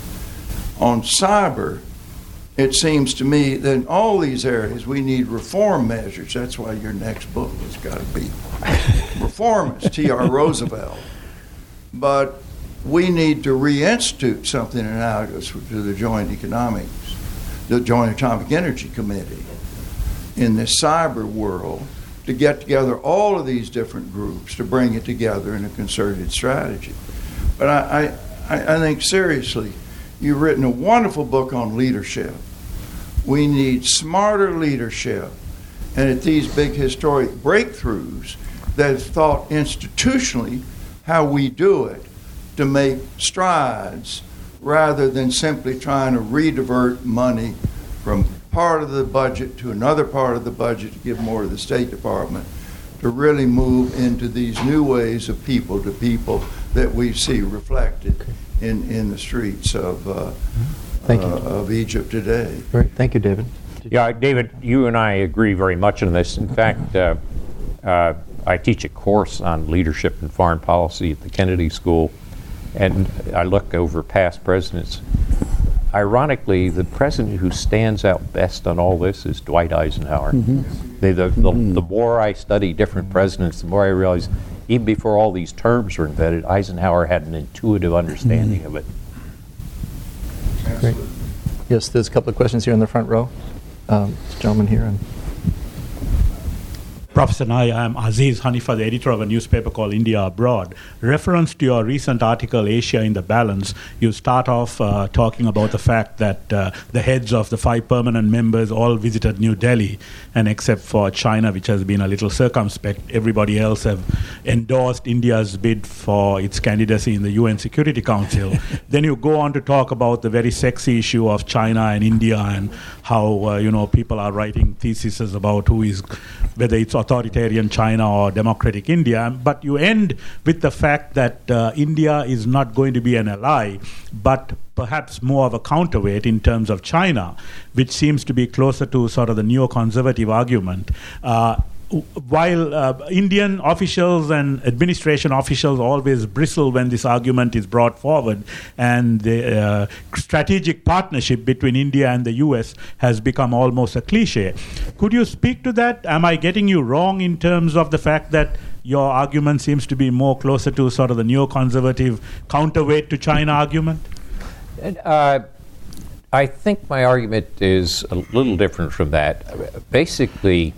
On cyber, it seems to me that in all these areas we need reform measures. That's why your next book has got to be reformist, T R Roosevelt. But we need to reinstitute something analogous to the Joint Economics, the Joint Atomic Energy Committee in this cyber world, to get together all of these different groups to bring it together in a concerted strategy. But I, I, I think seriously, you've written a wonderful book on leadership. We need smarter leadership, and at these big historic breakthroughs that have thought institutionally how we do it to make strides rather than simply trying to redivert money from part of the budget to another part of the budget to give more to the State Department, to really move into these new ways of people to people that we see reflected in, in the streets of uh, Thank you. Uh, of Egypt today. Great. Thank you, David. Yeah, David, you and I agree very much on this. In fact, uh, uh, I teach a course on leadership and foreign policy at the Kennedy School, and I look over past presidents. Ironically, the president who stands out best on all this is Dwight Eisenhower. Mm-hmm. The, the, the, mm-hmm. the more I study different presidents, the more I realize, even before all these terms were invented, Eisenhower had an intuitive understanding mm-hmm. of it. Great. Yes, there's a couple of questions here in the front row. Um, this gentleman here. And Professor Nai, I'm Aziz Hanifa, the editor of a newspaper called India Abroad. Reference to your recent article, Asia in the Balance, you start off uh, talking about the fact that uh, the heads of the five permanent members all visited New Delhi, and except for China, which has been a little circumspect, everybody else have endorsed India's bid for its candidacy in the U N Security Council. Then you go on to talk about the very sexy issue of China and India, and how uh, you know people are writing theses about who is, whether it's authoritarian China or democratic India. But you end with the fact that uh, India is not going to be an ally, but perhaps more of a counterweight in terms of China, which seems to be closer to sort of the neoconservative argument. Uh, While uh, Indian officials and administration officials always bristle when this argument is brought forward, and the uh, strategic partnership between India and the U S has become almost a cliche. Could you speak to that? Am I getting you wrong in terms of the fact that your argument seems to be more closer to sort of the neoconservative counterweight to China argument? Uh, I think my argument is a little different from that. Basically,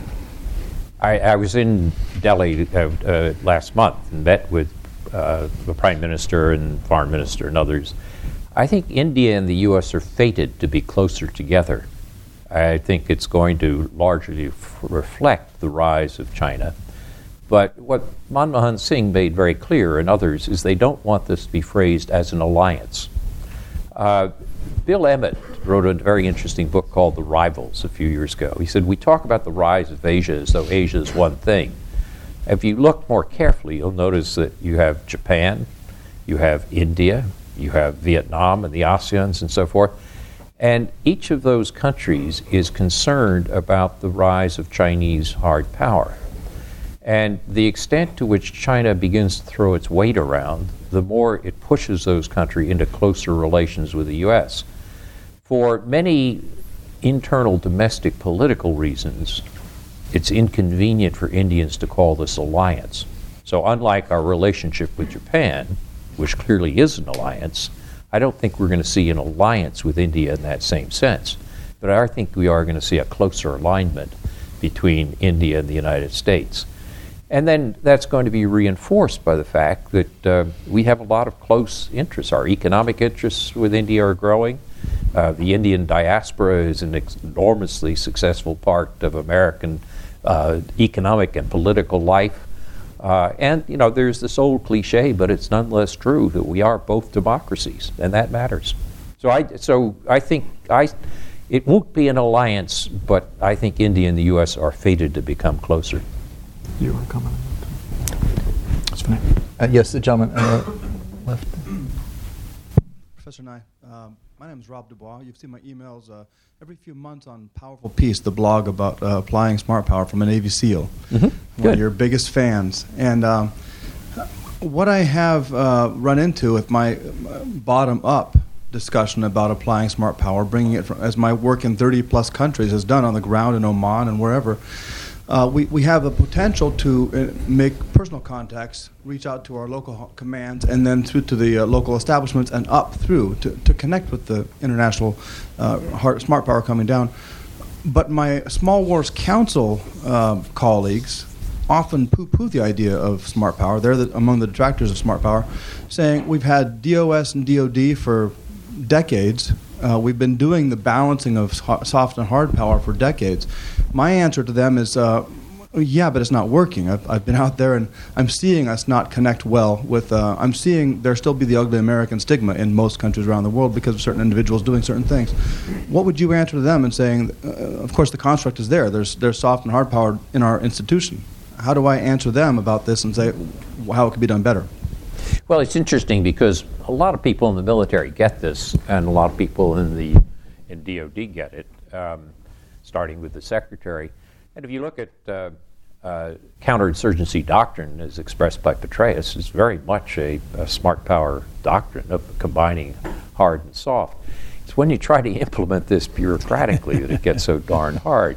I, I was in Delhi uh, uh, last month and met with uh, the Prime Minister and Foreign Minister and others. I think India and the U S are fated to be closer together. I think it's going to largely f- reflect the rise of China. But what Manmohan Singh made very clear, and others, is they don't want this to be phrased as an alliance. Uh, Bill Emmett wrote a very interesting book called The Rivals a few years ago. He said, we talk about the rise of Asia as though Asia is one thing. If you look more carefully, you'll notice that you have Japan, you have India, you have Vietnam and the ASEANs and so forth. And each of those countries is concerned about the rise of Chinese hard power. And the extent to which China begins to throw its weight around, the more it pushes those countries into closer relations with the U S. For many internal domestic political reasons, it's inconvenient for Indians to call this alliance. So unlike our relationship with Japan, which clearly is an alliance, I don't think we're going to see an alliance with India in that same sense. But I think we are going to see a closer alignment between India and the United States. And then that's going to be reinforced by the fact that uh, we have a lot of close interests. Our economic interests with India are growing. Uh, the Indian diaspora is an ex- enormously successful part of American uh, economic and political life. Uh, and, you know, there's this old cliche, but it's nonetheless true that we are both democracies, and that matters. So I, so I think I, it won't be an alliance, but I think India and the U S are fated to become closer. You want to comment on that? Uh, yes, the gentleman uh, left. Professor Nye, um, my name is Rob Dubois. You've seen my emails uh, every few months on Powerful Peace, the blog about uh, applying smart power from a Navy SEAL. Mm-hmm. One of your biggest fans. And um, what I have uh, run into with my bottom-up discussion about applying smart power, bringing it from, as my work in thirty plus countries has done on the ground in Oman and wherever, Uh, we, we have the potential to uh, make personal contacts, reach out to our local commands, and then through to the uh, local establishments and up through to, to connect with the international uh, hard, smart power coming down. But my Small Wars Council uh, colleagues often poo-poo the idea of smart power. They're the, among the detractors of smart power, saying we've had D O S and D O D for decades. Uh, we've been doing the balancing of soft and hard power for decades. My answer to them is, uh, yeah, but it's not working. I've, I've been out there and I'm seeing us not connect well with, uh, I'm seeing there still be the ugly American stigma in most countries around the world because of certain individuals doing certain things. What would you answer to them in saying, uh, of course the construct is there, there's, there's soft and hard power in our institution. How do I answer them about this and say how it could be done better? Well, it's interesting because a lot of people in the military get this, and a lot of people in the in D O D get it, um, starting with the secretary. And if you look at uh, uh, counterinsurgency doctrine as expressed by Petraeus, it's very much a, a smart power doctrine of combining hard and soft. It's when you try to implement this bureaucratically that it gets so darn hard.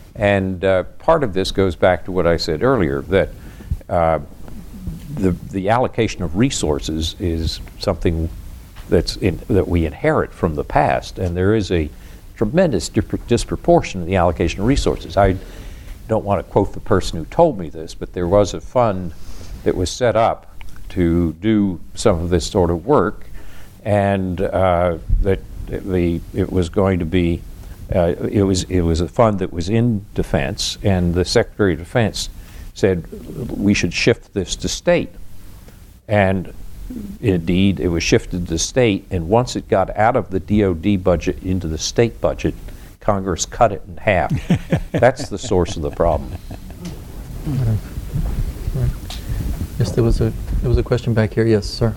And uh, part of this goes back to what I said earlier, that uh, The, the allocation of resources is something that's in, that we inherit from the past, and there is a tremendous dip- disproportion in the allocation of resources. I don't want to quote the person who told me this, but there was a fund that was set up to do some of this sort of work, and uh, that the it was going to be uh, it was it was a fund that was in defense, and the Secretary of Defense said we should shift this to state. And indeed, it was shifted to state, and once it got out of the D O D budget into the state budget, Congress cut it in half. That's the source of the problem. Yes, there was a there was a question back here. Yes, sir.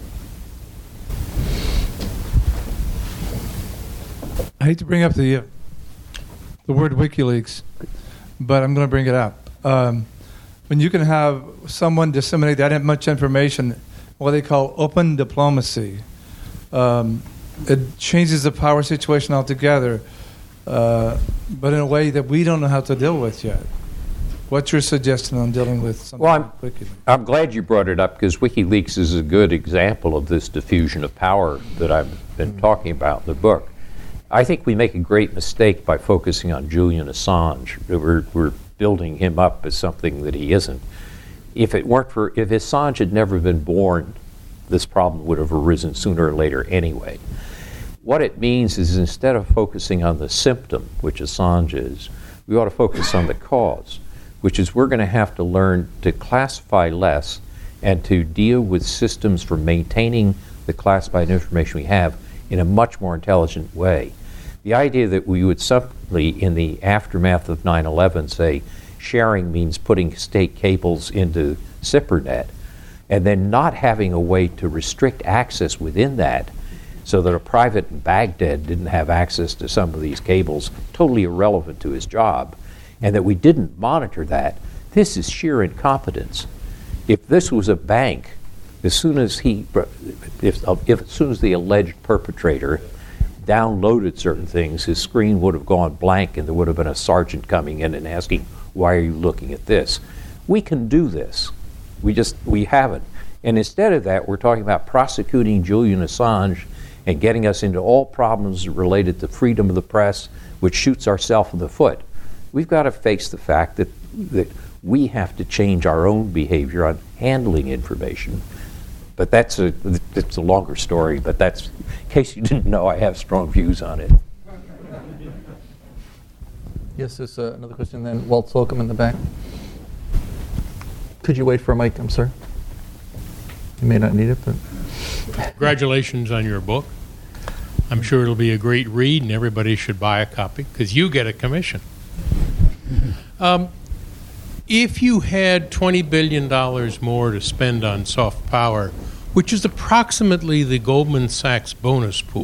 I hate to bring up the uh, the word WikiLeaks, but I'm going to bring it up. Um, when you can have someone disseminate that much information, what they call open diplomacy, um, it changes the power situation altogether, uh, but in a way that we don't know how to deal with yet. What's your suggestion on dealing with something well, I'm, like WikiLeaks? I'm glad you brought it up, because WikiLeaks is a good example of this diffusion of power that I've been mm-hmm. talking about in the book. I think we make a great mistake by focusing on Julian Assange. We're, we're building him up as something that he isn't. If it weren't for, if Assange had never been born, this problem would have arisen sooner or later anyway. What it means is, instead of focusing on the symptom, which Assange is, we ought to focus on the cause, which is we're going to have to learn to classify less and to deal with systems for maintaining the classified information we have in a much more intelligent way. The idea that we would simply, in the aftermath of nine eleven, say sharing means putting state cables into SIPRNet, and then not having a way to restrict access within that, so that a private in Baghdad didn't have access to some of these cables, totally irrelevant to his job, and that we didn't monitor that, this is sheer incompetence. If this was a bank, as soon as he, if, if as soon as the alleged perpetrator downloaded certain things, his screen would have gone blank and there would have been a sergeant coming in and asking, why are you looking at this? We can do this. We just, we haven't. And instead of that, we're talking about prosecuting Julian Assange and getting us into all problems related to freedom of the press, which shoots ourselves in the foot. We've got to face the fact that, that we have to change our own behavior on handling information. But that's a, it's a longer story, but that's, in case you didn't know, I have strong views on it. Yes, there's uh, another question, then Walt Slocum in the back. could you wait for a mic? I'm sorry. You may not need it, but. Congratulations on your book. I'm sure it'll be a great read, and everybody should buy a copy because you get a commission. Um, if you had twenty billion dollars more to spend on soft power, which is approximately the Goldman Sachs bonus pool,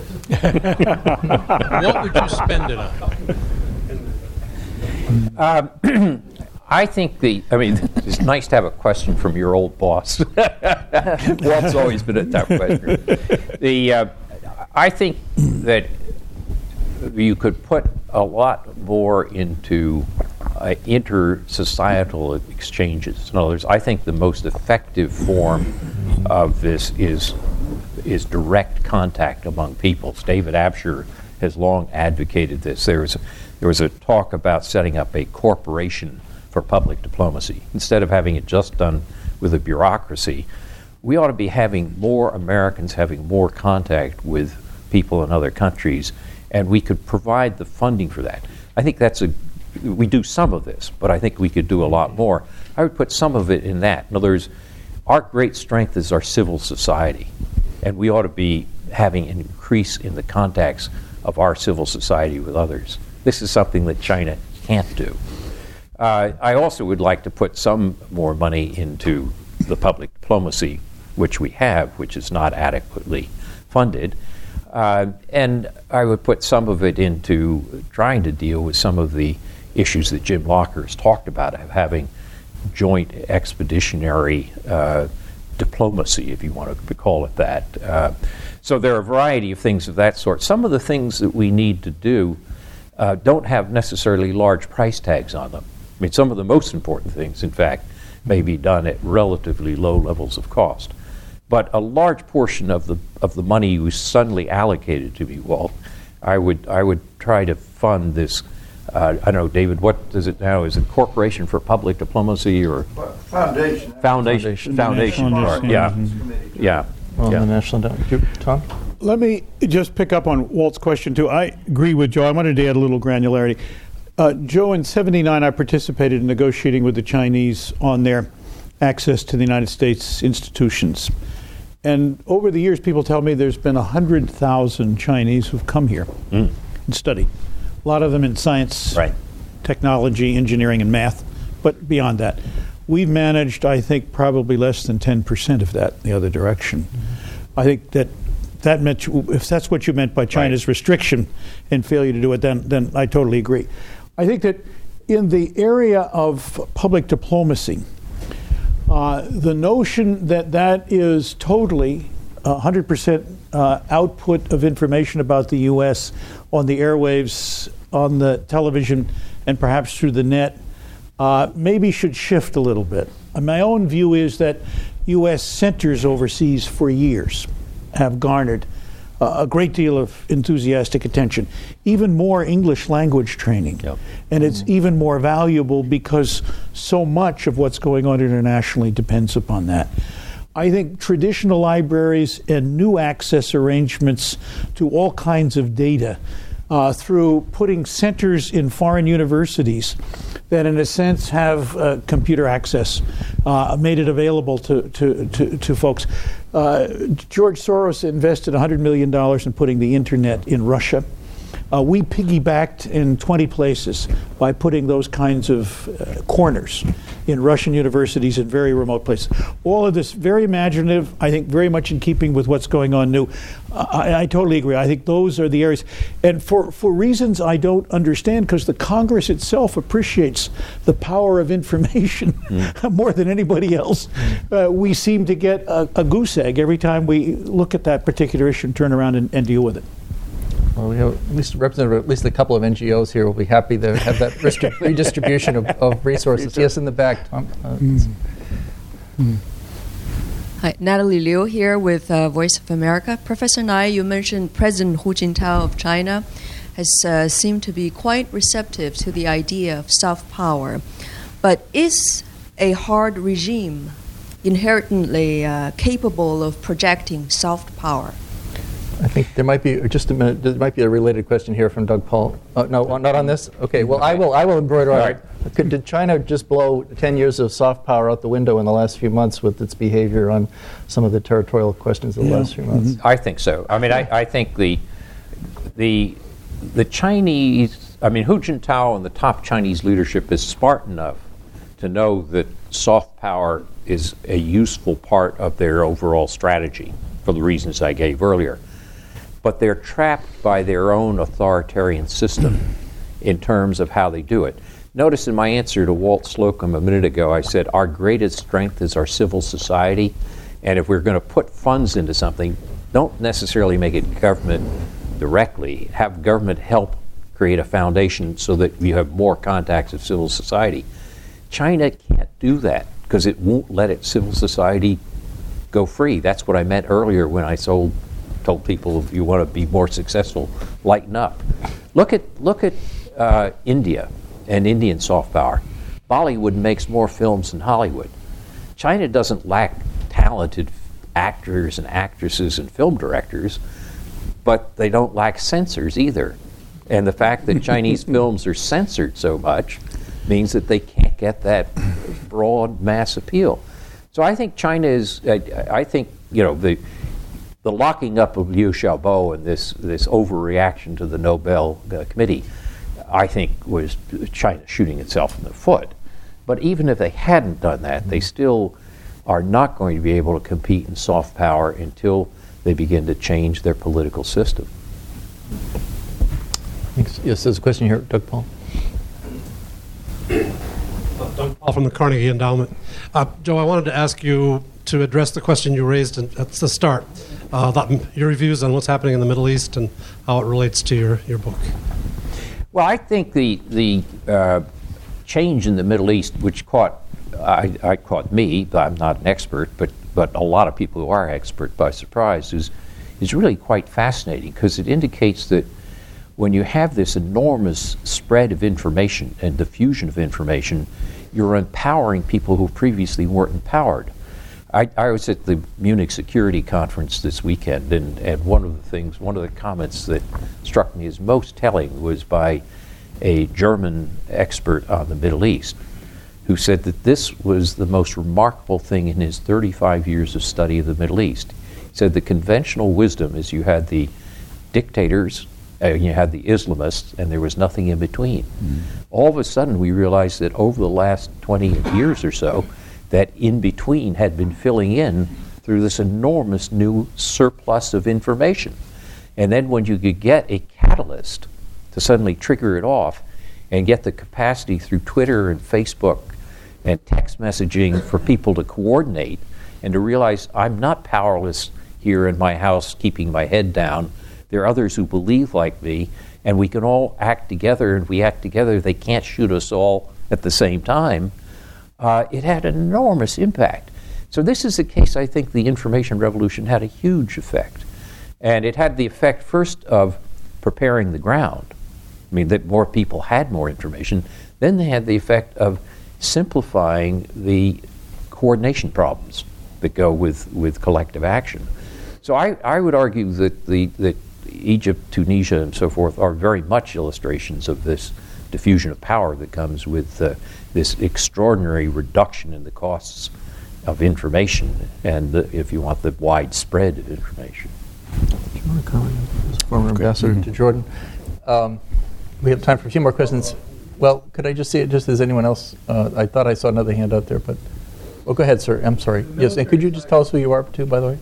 what would you spend it on? Um, I think the, I mean, it's nice to have a question from your old boss. Walt's always been at that question. The, uh, I think that you could put a lot more into uh, inter-societal exchanges. In other words, I think the most effective form of this is is direct contact among peoples. David Absher has long advocated this. There was a, there was a talk about setting up a corporation for public diplomacy. Instead of having it just done with a bureaucracy, we ought to be having more Americans having more contact with people in other countries, and we could provide the funding for that. I think that's a, we do some of this, but I think we could do a lot more. I would put some of it in that. In other words, our great strength is our civil society, and we ought to be having an increase in the contacts of our civil society with others. This is something that China can't do. Uh, I also would like to put some more money into the public diplomacy, which we have, which is not adequately funded. Uh, and I would put some of it into trying to deal with some of the issues that Jim Locker has talked about, of having joint expeditionary uh, diplomacy, if you want to call it that. Uh, so there are a variety of things of that sort. Some of the things that we need to do uh, don't have necessarily large price tags on them. I mean, some of the most important things, in fact, may be done at relatively low levels of cost. But a large portion of the of the money you suddenly allocated to me, Walt, I would I would try to fund this. Uh, I don't know, David. What is it now? Is it Corporation for Public Diplomacy or Foundation? Foundation. Foundation. Foundation. Yeah. Mm-hmm. Yeah. Well, yeah. the national endowment. Tom? Let me just pick up on Walt's question, too. I agree with Joe. I wanted to add a little granularity. Uh, Joe, in seventy-nine, I participated in negotiating with the Chinese on their access to the United States institutions. And over the years, people tell me there's been one hundred thousand Chinese who've come here mm. and studied. A lot of them in science, right. technology, engineering, and math. But beyond that, we've managed, I think, probably less than ten percent of that in the other direction. Mm-hmm. I think that that meant, if that's what you meant by China's right. restriction and failure to do it, then then I totally agree. I think that in the area of public diplomacy, uh, the notion that that is totally one hundred percent uh, output of information about the U S on the airwaves, on the television, and perhaps through the net, uh, maybe should shift a little bit. And my own view is that U S centers overseas for years have garnered uh, a great deal of enthusiastic attention, even more English language training. Yep. And it's mm-hmm. even more valuable because so much of what's going on internationally depends upon that. I think traditional libraries and new access arrangements to all kinds of data uh, through putting centers in foreign universities that in a sense have uh, computer access, uh, made it available to, to, to, to folks. Uh, George Soros invested one hundred million dollars in putting the internet in Russia. Uh, we piggybacked in twenty places by putting those kinds of uh, corners in Russian universities in very remote places. All of this very imaginative, I think very much in keeping with what's going on new. Uh, I, I totally agree. I think those are the areas. And for, for reasons I don't understand, because the Congress itself appreciates the power of information mm. more than anybody else, uh, we seem to get a, a goose egg every time we look at that particular issue and turn around and, and deal with it. Well, we have at least represented at least a couple of N G Os here will be happy to have that restri- redistribution of, of resources. Yes, in the back, Tom. Uh, mm. Mm. Hi, Natalie Liu here with uh, Voice of America. Professor Nai, you mentioned President Hu Jintao of China has uh, seemed to be quite receptive to the idea of soft power. But is a hard regime inherently uh, capable of projecting soft power? I think there might be, just a minute, there might be a related question here from Doug Paul. Oh, no, not on this? Okay, well, I will I will embroider on it. Could, did China just blow ten years of soft power out the window in the last few months with its behavior on some of the territorial questions of the yeah. last few months? Mm-hmm. I think so. I mean, I, I think the, the, the Chinese, I mean, Hu Jintao and the top Chinese leadership is smart enough to know that soft power is a useful part of their overall strategy for the reasons I gave earlier. But they're trapped by their own authoritarian system in terms of how they do it. Notice in my answer to Walt Slocum a minute ago, I said our greatest strength is our civil society, and if we're going to put funds into something, don't necessarily make it government directly. Have government help create a foundation so that you have more contacts of civil society. China can't do that because it won't let its civil society go free. That's what I meant earlier when I sold told people if you want to be more successful, lighten up. Look at look at uh, India and Indian soft power. Bollywood makes more films than Hollywood. China doesn't lack talented actors and actresses and film directors, but they don't lack censors either. And the fact that Chinese films are censored so much means that they can't get that broad mass appeal. So I think China is, I, I think, you know, the The locking up of Liu Xiaobo and this, this overreaction to the Nobel uh, Committee, I think, was China shooting itself in the foot. But even if they hadn't done that, they still are not going to be able to compete in soft power until they begin to change their political system. Thanks. Yes, there's a question here, Doug Paul. Doug Paul from the Carnegie Endowment. Uh, Joe, I wanted to ask you to address the question you raised in, at the start, uh, that, your views on what's happening in the Middle East and how it relates to your, your book. Well, I think the the uh, change in the Middle East, which caught I, I caught me, I'm not an expert, but but a lot of people who are expert by surprise, is is really quite fascinating because it indicates that when you have this enormous spread of information and diffusion of information, you're empowering people who previously weren't empowered. I, I was at the Munich Security Conference this weekend, and, and one of the things, one of the comments that struck me as most telling was by a German expert on the Middle East, who said that this was the most remarkable thing in his thirty-five years of study of the Middle East. He said the conventional wisdom is you had the dictators, uh, you had the Islamists, and there was nothing in between. Mm-hmm. All of a sudden, we realized that over the last twenty years or so, that in between had been filling in through this enormous new surplus of information. And then when you could get a catalyst to suddenly trigger it off and get the capacity through Twitter and Facebook and text messaging for people to coordinate and to realize I'm not powerless here in my house keeping my head down. There are others who believe like me, and we can all act together, and we act together. They can't shoot us all at the same time. Uh, it had an enormous impact. So this is the case, I think, the information revolution had a huge effect. And it had the effect first of preparing the ground. I mean, that more people had more information. Then they had the effect of simplifying the coordination problems that go with, with collective action. So I, I would argue that the that Egypt, Tunisia, and so forth are very much illustrations of this diffusion of power that comes with uh, this extraordinary reduction in the costs of information and, the, if you want, the widespread of information. Do you want to comment, as former ambassador mm-hmm. to Jordan? Um, we have time for a few more questions. Well, could I just see it just as anyone else? Uh, I thought I saw another hand out there, but... Oh, go ahead, sir. I'm sorry. Yes, and could you just tell us who you are, too, by the way?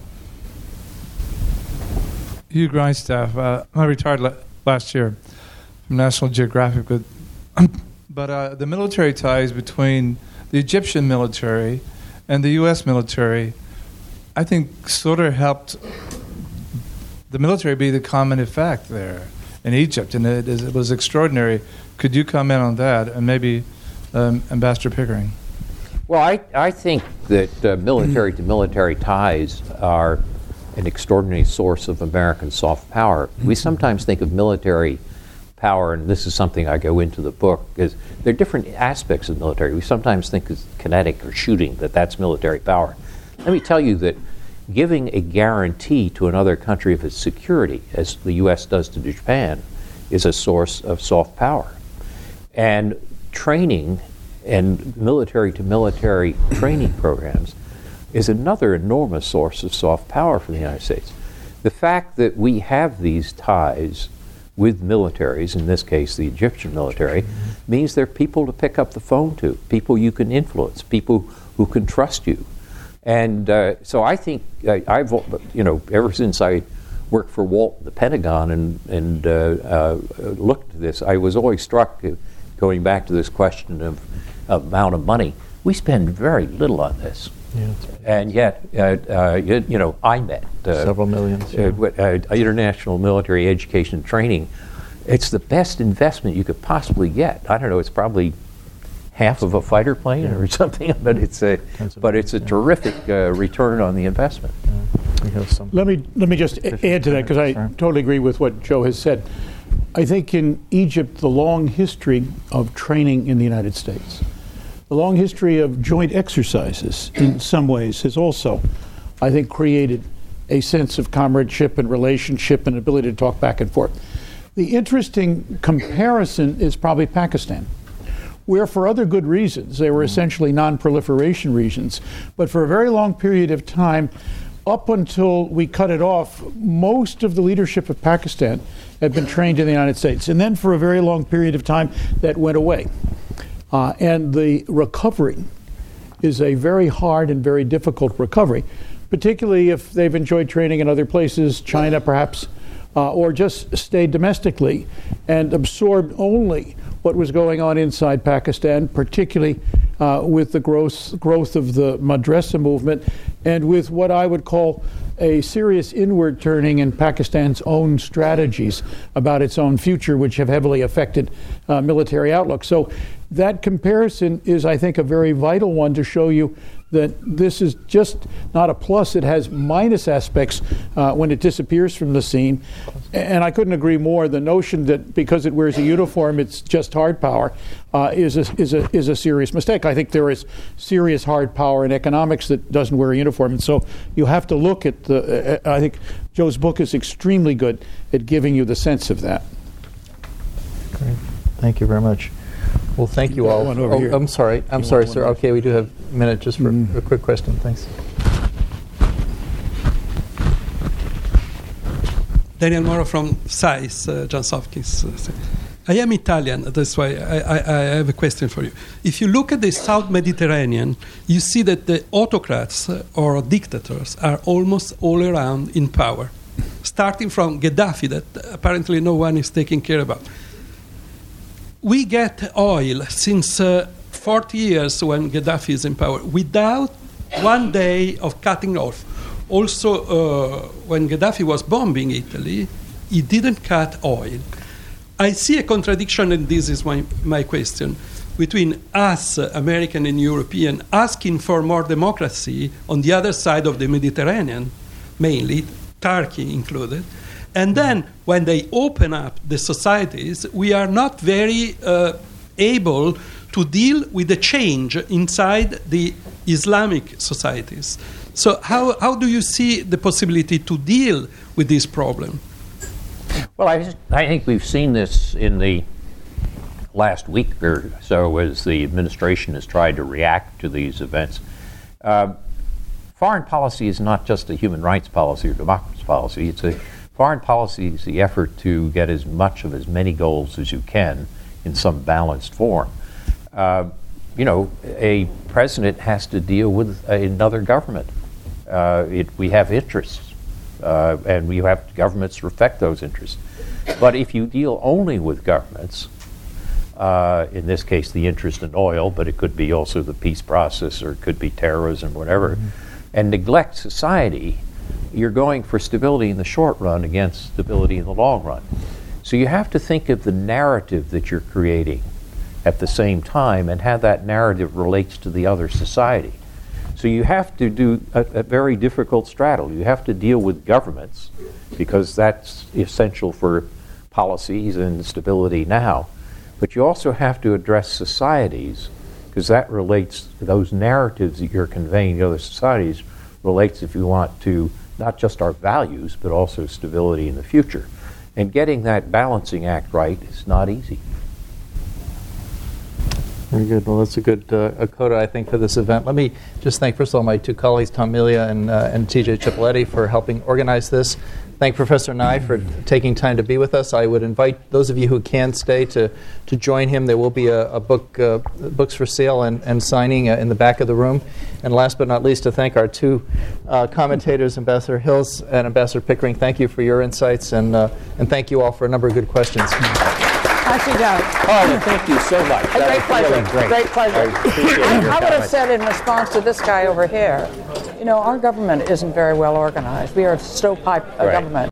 Hugh Grindstaff. Uh, I retired la- last year from National Geographic, but, but uh, the military ties between the Egyptian military and the U S military, I think, sort of helped the military be the common effect there in Egypt, and it, is, it was extraordinary. Could you comment on that, and maybe um, Ambassador Pickering? Well, I, I think that uh, military-to-military ties are an extraordinary source of American soft power. We sometimes think of military power, and this is something I go into the book, is there are different aspects of military. We sometimes think of kinetic or shooting, that that's military power. Let me tell you that giving a guarantee to another country of its security, as the U S does to Japan, is a source of soft power. And training and military-to-military training programs is another enormous source of soft power for the United States. The fact that we have these ties with militaries, in this case the Egyptian military, means they're people to pick up the phone to, people you can influence, people who can trust you. And uh, so I think uh, I've, you know, ever since I worked for Walt, the Pentagon, and, and uh, uh, looked at this, I was always struck, uh, going back to this question of amount of money, we spend very little on this. Yeah, and yet, uh, uh, you, you know, I met uh, several millions. Yeah. Uh, uh, international military education and training. It's the best investment you could possibly get. I don't know. It's probably half of a fighter plane yeah. or something, but it's a but it's a yeah. terrific uh, return on the investment. Yeah. We have some let me let me just add to that, because I totally agree with what Joe has said. I think in Egypt, the long history of training in the United States, the long history of joint exercises in some ways has also, I think, created a sense of comradeship and relationship and ability to talk back and forth. The interesting comparison is probably Pakistan, where for other good reasons, they were essentially non-proliferation regions, but for a very long period of time, up until we cut it off, most of the leadership of Pakistan had been trained in the United States. And then for a very long period of time, that went away. Uh, and the recovery is a very hard and very difficult recovery, particularly if they've enjoyed training in other places, China perhaps, uh, or just stayed domestically and absorbed only what was going on inside Pakistan, particularly uh, with the growth, growth of the madrasa movement and with what I would call a serious inward turning in Pakistan's own strategies about its own future, which have heavily affected uh, military outlook. So that comparison is, I think, a very vital one to show you that this is just not a plus. It has minus aspects uh, when it disappears from the scene. And I couldn't agree more. The notion that because it wears a uniform, it's just hard power uh, is, a, is, a, is a serious mistake. I think there is serious hard power in economics that doesn't wear a uniform. And so you have to look at the, uh, I think Joe's book is extremely good at giving you the sense of that. Great. Thank you very much. Well, thank you all. Over oh, here. I'm sorry. I'm You sorry, want sir. one? Okay, we do have a minute just for Mm. a quick question. Thanks. Daniel Moro from S A I S, uh, Johns Hopkins. I am Italian, that's why I, I, I have a question for you. If you look at the South Mediterranean, you see that the autocrats uh, or dictators are almost all around in power, starting from Gaddafi, that apparently no one is taking care about. We get oil since uh, forty years when Gaddafi is in power without one day of cutting off. Also, uh, when Gaddafi was bombing Italy, he didn't cut oil. I see a contradiction, and this is my, my question, between us, uh, American and European, asking for more democracy on the other side of the Mediterranean, mainly, Turkey included, and then when they open up the societies, we are not very uh, able to deal with the change inside the Islamic societies. So how, how do you see the possibility to deal with this problem? Well, I, just, I think we've seen this in the last week or so as the administration has tried to react to these events. Uh, foreign policy is not just a human rights policy or democracy policy. It's a foreign policy is the effort to get as much of as many goals as you can in some balanced form. Uh, you know, a president has to deal with another government. Uh, it, we have interests, uh, and we have governments reflect those interests. But if you deal only with governments, uh, in this case the interest in oil, but it could be also the peace process or it could be terrorism, whatever, mm-hmm. and neglect society, you're going for stability in the short run against stability in the long run. So you have to think of the narrative that you're creating at the same time and how that narrative relates to the other society. So you have to do a, a very difficult straddle. You have to deal with governments because that's essential for policies and stability now. But you also have to address societies because that relates to those narratives that you're conveying to other societies relates, if you want, to not just our values, but also stability in the future. And getting that balancing act right is not easy. Very good. Well, that's a good uh, a coda, I think, for this event. Let me just thank, first of all, my two colleagues, Tom Milia and, uh, and T J Cipoletti, for helping organize this. Thank Professor Nye for taking time to be with us. I would invite those of you who can stay to, to join him. There will be a, a book, uh, books for sale and, and signing uh, in the back of the room. And last but not least, to thank our two uh, commentators, Ambassador Hills and Ambassador Pickering. Thank you for your insights, and, uh, and thank you all for a number of good questions. Thank you, Doug. Oh, thank you so much. A great pleasure. Great, great pleasure. I, I would have said in response to this guy over here, you know, our government isn't very well organized. We are a stovepipe uh, Right. government.